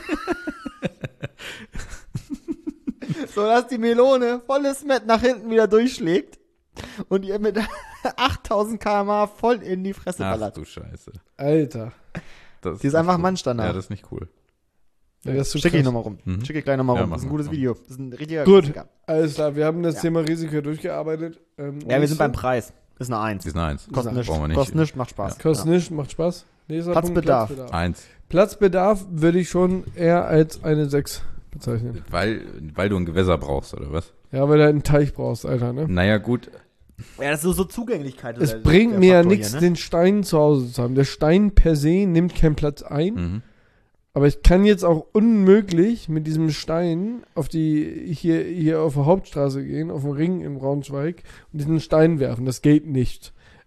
so dass die Melone volles Met nach hinten wieder durchschlägt und ihr mit achttausend Kilometer pro Stunde voll in die Fresse Ach ballert. du Scheiße. Alter. Das Die ist nicht einfach cool. Mannstandard. Ja, das ist nicht cool. Ja, das ist so Schicke ich krass. nochmal rum. Mhm. Schicke ich gleich nochmal Ja, rum. mach Das ist ein mal, gutes komm. Video. Das ist ein richtiger Gut. Klassiker. Alles klar, wir haben das Ja. Thema Risiko durchgearbeitet. Ähm, Ja, wir nächste. sind beim Preis. Ist eine Eins. Das ist eine Eins. Kostet nichts. Brauchen wir nicht. Kostet nichts, macht Spaß. Kostet nicht, macht Spaß. Nächster Platzbedarf. Punkt, Eins. Platzbedarf würde ich schon eher als eine sechs bezeichnen. Weil, weil du ein Gewässer brauchst, oder was? Ja, weil du halt einen Teich brauchst, Alter, ne? Naja, gut. Ja, das ist so, so Zugänglichkeit. Es der- bringt der mir ja Faktor nichts, hier, ne? den Stein zu Hause zu haben. Der Stein per se nimmt keinen Platz ein, Mhm. aber ich kann jetzt auch unmöglich mit diesem Stein auf die, hier, hier auf der Hauptstraße gehen, auf den Ring in Braunschweig und diesen Stein werfen. Das geht nicht.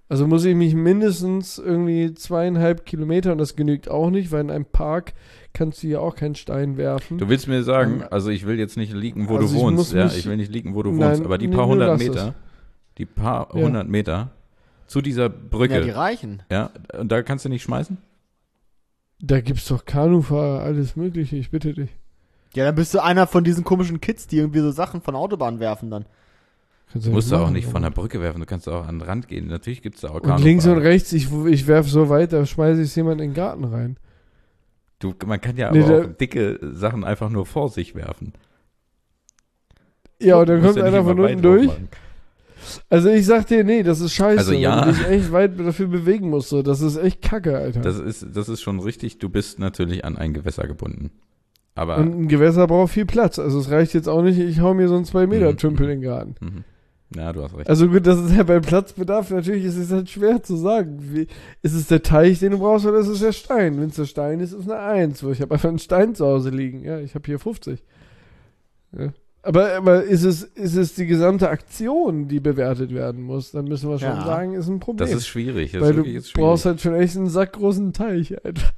Also muss ich mich mindestens irgendwie zweieinhalb Kilometer, und das genügt auch nicht, weil in einem Park kannst du ja auch keinen Stein werfen. Du willst mir sagen, Ähm, also ich will jetzt nicht liegen, wo also du ich wohnst. muss Ja, mich- ich will nicht liegen, wo du Nein, wohnst, aber die nee, paar nee, hundert lass Meter, die paar Ja. hundert Meter zu dieser Ja, die Brücke, reichen. ja, und da kannst du nicht schmeißen? Da gibt's doch Kanufahrer, alles mögliche, ich bitte dich. Ja, dann bist du einer von diesen komischen Kids, die irgendwie so Sachen von Autobahnen werfen dann. Kannst Du musst du auch machen, nicht von aber- der Brücke werfen, du kannst auch an den Rand gehen. Natürlich gibt es da auch Und links und Kanufahrer. rechts, ich, ich werf so weit, da schmeiße ich jemand in den Garten rein. Du, man kann ja Nee, aber auch der- dicke Sachen einfach nur vor sich werfen. Ja, und dann Du musst kommt ja nicht einer von immer unten weit drauf durch. machen. Also ich sag dir, nee, das ist scheiße, Also ja. weil du dich echt weit dafür bewegen musst. So. Das ist echt kacke, Alter. Das ist, das ist schon richtig, du bist natürlich an ein Gewässer gebunden. Aber Und ein Gewässer braucht viel Platz. Also es reicht jetzt auch nicht, ich hau mir so einen zwei Meter Mhm. Tümpel in den Garten. mhm. Ja, du hast recht. Also gut, das ist ja beim Platzbedarf, natürlich ist es halt schwer zu sagen. Wie, ist es der Teich, den du brauchst, oder ist es der Stein? Wenn es der Stein ist, ist es eine Eins. Ich habe einfach einen Stein zu Hause liegen. Ja, ich habe hier fünfzig. Ja. Aber, aber ist, es, ist es die gesamte Aktion, die bewertet werden muss? Dann müssen wir schon Ja. sagen, ist ein Problem. Das ist schwierig. Das Weil ist du wirklich jetzt schwierig. brauchst halt schon echt einen sackgroßen Teich, Alter.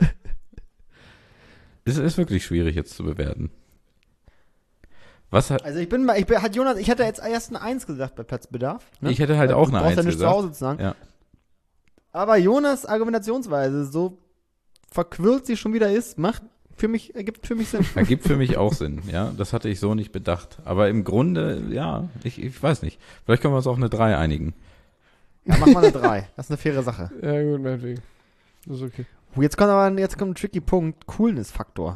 Es ist wirklich schwierig jetzt zu bewerten. Was hat, Also ich bin mal, ich bin, hat Jonas, ich hatte jetzt erst eine Eins gesagt bei Platzbedarf. Ne? ich hätte halt Weil auch du eine brauchst ja Eins nicht zu gesagt. Hause zu sagen. Ja. Aber Jonas Argumentationsweise, so verquirlt sie schon wieder ist, macht für mich, ergibt für mich Sinn. Ergibt für mich auch Sinn, ja. Das hatte ich so nicht bedacht. Aber im Grunde, ja, ich, ich weiß nicht. Vielleicht können wir uns auf eine drei einigen. Ja, mach mal eine drei. Das ist eine faire Sache. Ja, gut, meinetwegen. Das ist okay. Oh, Jetzt kommt aber jetzt kommt ein tricky Punkt, Coolness-Faktor.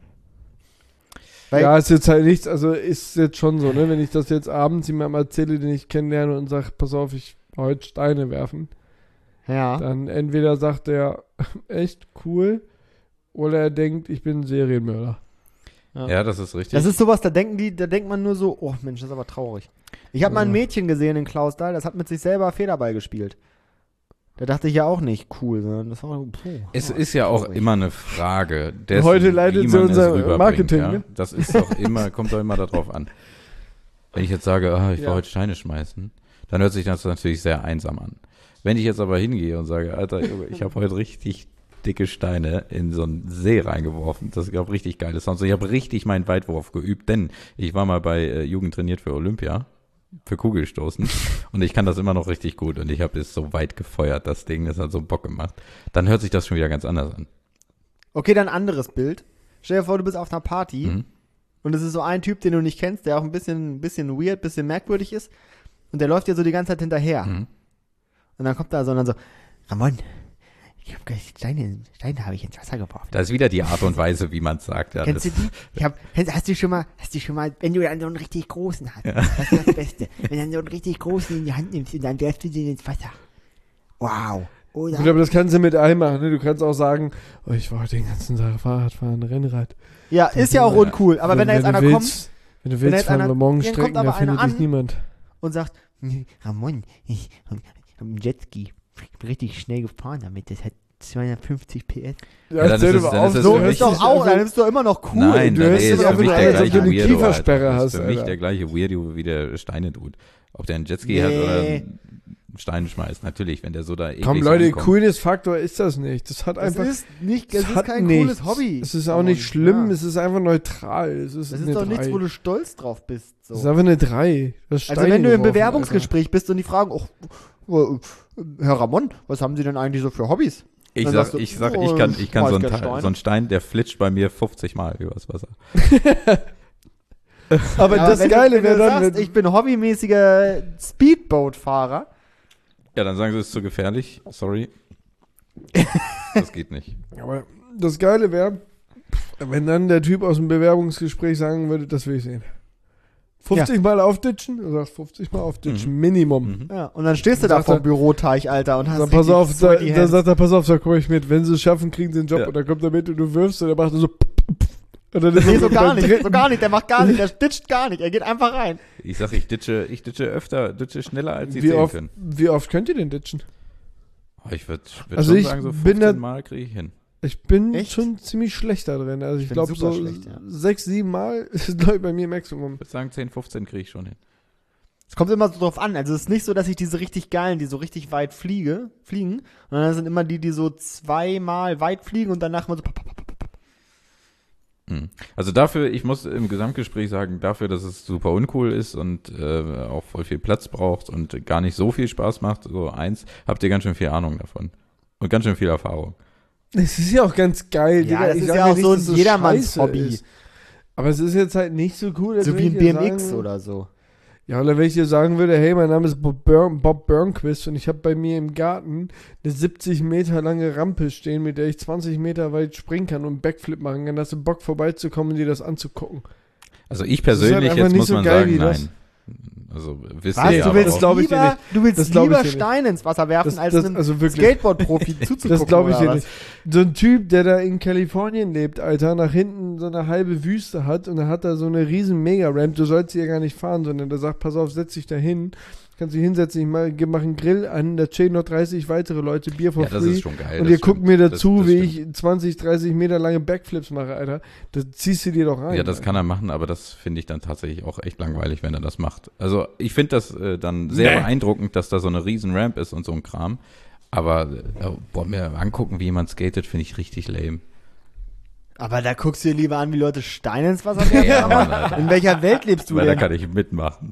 Weil, Ja, ist jetzt halt nichts, also ist jetzt schon so, ne? Wenn ich das jetzt abends jemandem erzähle, den ich kennenlerne und sage, pass auf, ich heute Steine werfen, ja. dann entweder sagt er, echt cool, oder er denkt, ich bin ein Serienmörder. Ja. Ja, das ist richtig. Das ist sowas, da denken die, da denkt man nur so, oh Mensch, das ist aber traurig. Ich habe mal ein Ja. Mädchen gesehen in Klausthal, das hat mit sich selber Federball gespielt. Da dachte ich ja auch nicht cool, sondern das war puh, Es oh, ist ja auch traurig. immer eine Frage dessen, Heute leitet wie sie man unser es rüberbringt, Marketing, ja? ne? Das ist doch immer, kommt doch immer darauf an. Wenn ich jetzt sage, ah, ich will Ja. heute Steine schmeißen, dann hört sich das natürlich sehr einsam an. Wenn ich jetzt aber hingehe und sage, Alter, Junge, ich habe heute richtig dicke Steine in so einen See reingeworfen, das ist, glaube ich, richtig geile Sounds. Ich habe richtig meinen Weitwurf geübt, denn ich war mal bei äh, Jugend trainiert für Olympia, für Kugelstoßen und ich kann das immer noch richtig gut und ich habe es so weit gefeuert, das Ding, das hat so Bock gemacht. Dann hört sich das schon wieder ganz anders an. Okay, dann ein anderes Bild. Stell dir vor, du bist auf einer Party Mhm. und es ist so ein Typ, den du nicht kennst, der auch ein bisschen, bisschen weird, bisschen merkwürdig ist und der läuft dir so die ganze Zeit hinterher. Mhm. Und dann kommt da so und dann so, Ramon, ich habe gleich Steine, Steine habe ich ins Wasser geworfen. Da ist wieder die Art und Weise, wie man es sagt. Ja, Kennst du das, die? Ich hab, hast du schon mal, hast du schon mal, wenn du dann so einen richtig großen hast, das ist das Beste. Wenn du dann so einen richtig großen in die Hand nimmst und dann werfst du den ins Wasser. Wow. Oder? Gut, aber das kannst du mit allem machen, ne? Du kannst auch sagen, oh, ich war heute den ganzen Tag Fahrrad fahren, Rennrad. Ja, ist ja auch Ja. uncool. Aber wenn, da jetzt du einer willst, kommt Wenn du wenn da willst, jetzt fahren einer- wir morgen dann kommt Strecken, aber da findet einer dich an. niemand. und sagt, Ramon, ich hab einen Jetski. Ich bin richtig schnell gefahren damit. Das hat zweihundertfünfzig P S. Ja, dann stell ist dir es- mal dann auf, ist es So für ist mich- doch auch, also- dann ist doch immer noch cool. Nein, du dann hörst nee, es ist auch für wieder mich an, der als ob du gleiche eine Weirdo. Kiefersperre Alter. Das hast, ist für mich Alter. der gleiche Weirdo, wie der Steine tut. Ob der einen Jetski Nee. hat oder einen Stein schmeißt. Natürlich, wenn der so da eklig Komm, Leute, ankommt. Coolness-Faktor ist das nicht. Das hat Das einfach. ist nicht, das das ist hat kein nichts. cooles Hobby. Es ist auch Ramon. nicht schlimm, Ja. es ist einfach neutral. Es ist, Das eine ist doch drei. nichts, wo du stolz drauf bist. Das ist So. einfach eine drei. Du hast Also Steine wenn du im geworfen, Bewerbungsgespräch bist und die fragen, oh, oh, Herr Ramon, was haben Sie denn eigentlich so für Hobbys? Ich Dann sag, sagst du, ich sag, oh, ich kann, ich kann schmeiß so, einen gern Teil- Steine. so einen Stein, der flitscht bei mir fünfzig Mal übers Wasser. Alter. Aber Ja, das wenn Geile du, wenn wäre du dann, sagst, wenn, ich bin hobbymäßiger Speedboat-Fahrer. Ja, dann sagen sie, es ist zu gefährlich. Sorry. Das geht nicht. aber das Geile wäre, wenn dann der Typ aus dem Bewerbungsgespräch sagen würde, das will ich sehen. fünfzig Mal aufditschen? Du sagst fünfzig Mal aufditschen, Minimum. Mhm. Ja, und dann stehst du da Sagt vor er- dem Büroteich, Alter, und hast Dann pass richtig auf, da, sweaty da hands. sagt er, pass auf, da komme ich mit. Wenn sie es schaffen, kriegen sie den Job. Ja. Und dann kommt er mit und du wirfst und er macht so. Und dann ist Nee, er so beim gar nicht, dritten- so gar nicht, der macht gar nicht, der stitcht gar nicht, er geht einfach rein. Ich sag, ich ditsche, ich ditsche öfter, ditsche schneller, als sie Wie sehen oft, können. wie oft könnt ihr denn ditchen? Oh, ich würde würd Also schon ich sagen, so bin fünfzehn da- Mal kriege ich hin. Ich bin Echt? schon ziemlich schlecht da drin. Also ich, Ich bin glaube super so schlecht, ja. sechs, sieben Mal ist glaube ich bei mir Maximum. Ich würde sagen, zehn, fünfzehn kriege ich schon hin. Es kommt immer so drauf an. Also es ist nicht so, dass ich diese richtig geilen, die so richtig weit fliege, fliegen, sondern das sind immer die, die so zweimal weit fliegen und danach mal so. Hm. Also dafür, ich muss im Gesamtgespräch sagen, dafür, dass es super uncool ist und äh, auch voll viel Platz braucht und gar nicht so viel Spaß macht, so eins, habt ihr ganz schön viel Ahnung davon. Und ganz schön viel Erfahrung. Es ist ja auch ganz geil. Ja, Digga. das Ich ist sag ja auch nicht, so ein dass es jedermanns scheiße Hobby. ist. Aber es ist jetzt halt nicht so cool. als So wie wenn ein ich B dir M X sagen- oder so. Ja, oder wenn ich dir sagen würde, hey, mein Name ist Bob, Bern, Bob Burnquist und ich habe bei mir im Garten eine siebzig Meter lange Rampe stehen, mit der ich zwanzig Meter weit springen kann und einen Backflip machen kann. Hast du Bock vorbeizukommen und dir das anzugucken? Also ich Das ist halt persönlich, einfach jetzt nicht muss so man geil sagen, wie das. nein. Also wisst Was? ihr Du aber willst, das auch. glaub ich dir lieber, nicht. du willst Das glaub ich lieber dir nicht. Steine ins Wasser werfen, Das- als das- einem also wirklich. Skateboard-Profi zuzugucken. Das glaube ich oder dir was? nicht. So ein Typ, der da in Kalifornien lebt, Alter, nach hinten so eine halbe Wüste hat und da hat er so eine riesen Mega-Ramp. Du sollst hier gar nicht fahren, sondern der sagt, pass auf, setz dich da hin. Kannst dich hinsetzen, ich mach, mach einen Grill an, da chillen noch dreißig weitere Leute, Bier for Ja, das free. ist schon geil. Und das ihr stimmt. guckt mir Das- dazu, das wie stimmt. ich zwanzig, dreißig Meter lange Backflips mache, Alter. Das ziehst du dir doch rein. Ja, das Alter. kann er machen, aber das finde ich dann tatsächlich auch echt langweilig, wenn er das macht. Also ich finde das äh, dann sehr Nee. beeindruckend, dass da so eine riesen Ramp ist und so ein Kram. Aber äh, boah, mir angucken, wie jemand skatet, finde ich richtig lame. Aber da guckst du dir lieber an, wie Leute Steine ins Wasser werfen. Ja, Mann, Alter. In welcher Welt lebst du Weil da denn? kann ich mitmachen.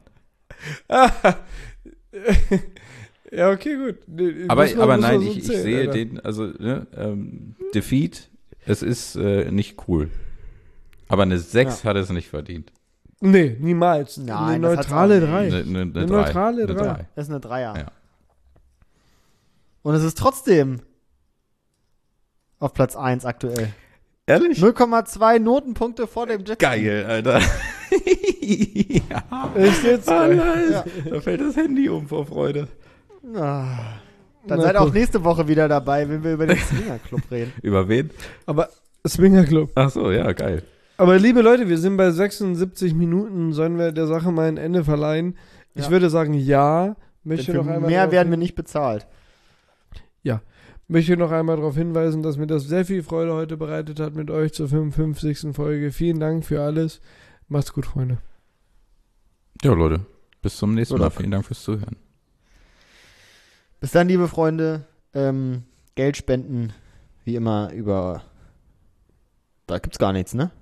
Ja, okay, gut. Nee, Aber, muss man- aber muss man nein, so ich, ich zählen, sehe Alter. den, also ne, ähm, Defeat, es ist äh, nicht cool. Aber eine sechs hat es nicht verdient. Nee, niemals. Nein, eine das hat's neutrale auch nicht. drei. Eine, eine, eine, Eine drei. neutrale Eine drei. Das ist eine Dreier. Ja. Und es ist trotzdem auf Platz eins aktuell. Ehrlich? null Komma zwei Notenpunkte vor dem Jet. Geil, Alter. ja. Echt jetzt? Ah, Geil. nice. Ja. Da fällt das Handy um vor Freude. Ah. Dann Na, seid guck. auch nächste Woche wieder dabei, wenn wir über den Swinger-Club reden. Über wen? Aber Swinger Club. Ach so, ja, geil. Aber liebe Leute, wir sind bei sechsundsiebzig Minuten. Sollen wir der Sache mal ein Ende verleihen? Ich Ja. würde sagen, ja. Denn Möchte für noch einmal mehr darauf werden wir hin- nicht bezahlt. möchte noch einmal darauf hinweisen, dass mir das sehr viel Freude heute bereitet hat mit euch zur fünfundfünfzigsten Folge. Vielen Dank für alles. Macht's gut, Freunde. Ja, Leute, bis zum nächsten Oder- Mal. Vielen Dank fürs Zuhören. Bis dann, liebe Freunde. Ähm, Geld spenden, wie immer, über. Da gibt's gar nichts, ne?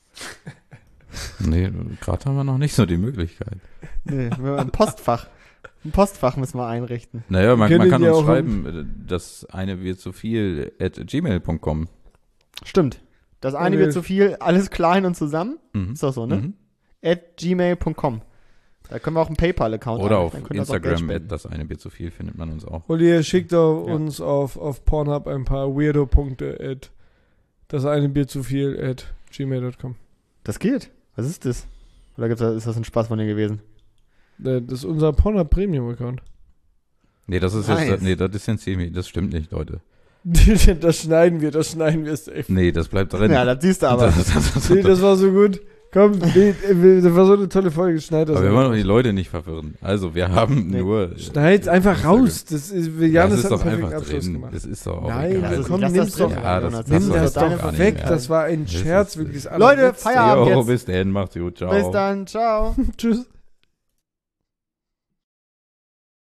Nee, gerade haben wir noch nicht so die Möglichkeit. Nee, ein Postfach. Ein Postfach müssen wir einrichten. Naja, man, Wir man können kann ja uns auch- schreiben, äh, das eine wird zu viel at gmail punkt com. Stimmt. Das eine Okay. wird zu viel, alles klein und zusammen. Mhm. Ist doch so, ne? Mhm. At gmail punkt com. Da können wir auch einen PayPal-Account Oder einrichten, auf dann könnt ihr uns auch Geld Instagram, spenden. at das eine wird zu viel, findet man uns auch. Und ihr schickt auch Ja. uns auf, auf Pornhub ein paar Weirdo-Punkte at das eine Bier zu viel at gmail punkt com. Das geht. Was ist das? Oder gibt's da, ist das ein Spaß von dir gewesen? Äh, Das ist unser Pornhub Premium-Account. Nee, das ist Nice. jetzt, nee, das distanziere ich mich, das stimmt nicht, Leute. Das schneiden wir, das schneiden wir safe. Nee, das bleibt drin. Ja, das siehst du aber. Das, das, das, Nee, das war so gut. Komm, nee, das war so eine tolle Folge. Schneid das. aber wir einfach. wollen doch die Leute nicht verwirren. Also, wir haben Nee. nur... Schneid's einfach Instagram. raus. Das ist, Ja, Janis es ist hat doch einen perfekten einfach Abschluss drin. gemacht. Es ist doch auch Nein, egal. also Lass es- komm, lass nimm's das doch. drin, Ja, das- Jonas. das Nimm ist das doch doch gar nicht weg. mehr. Das war ein Das Scherz, ist- wirklich das Leute, Allerletzte. Feierabend Jo, jetzt. bis dahin, macht's gut, ciao. Bis dann, ciao. Tschüss.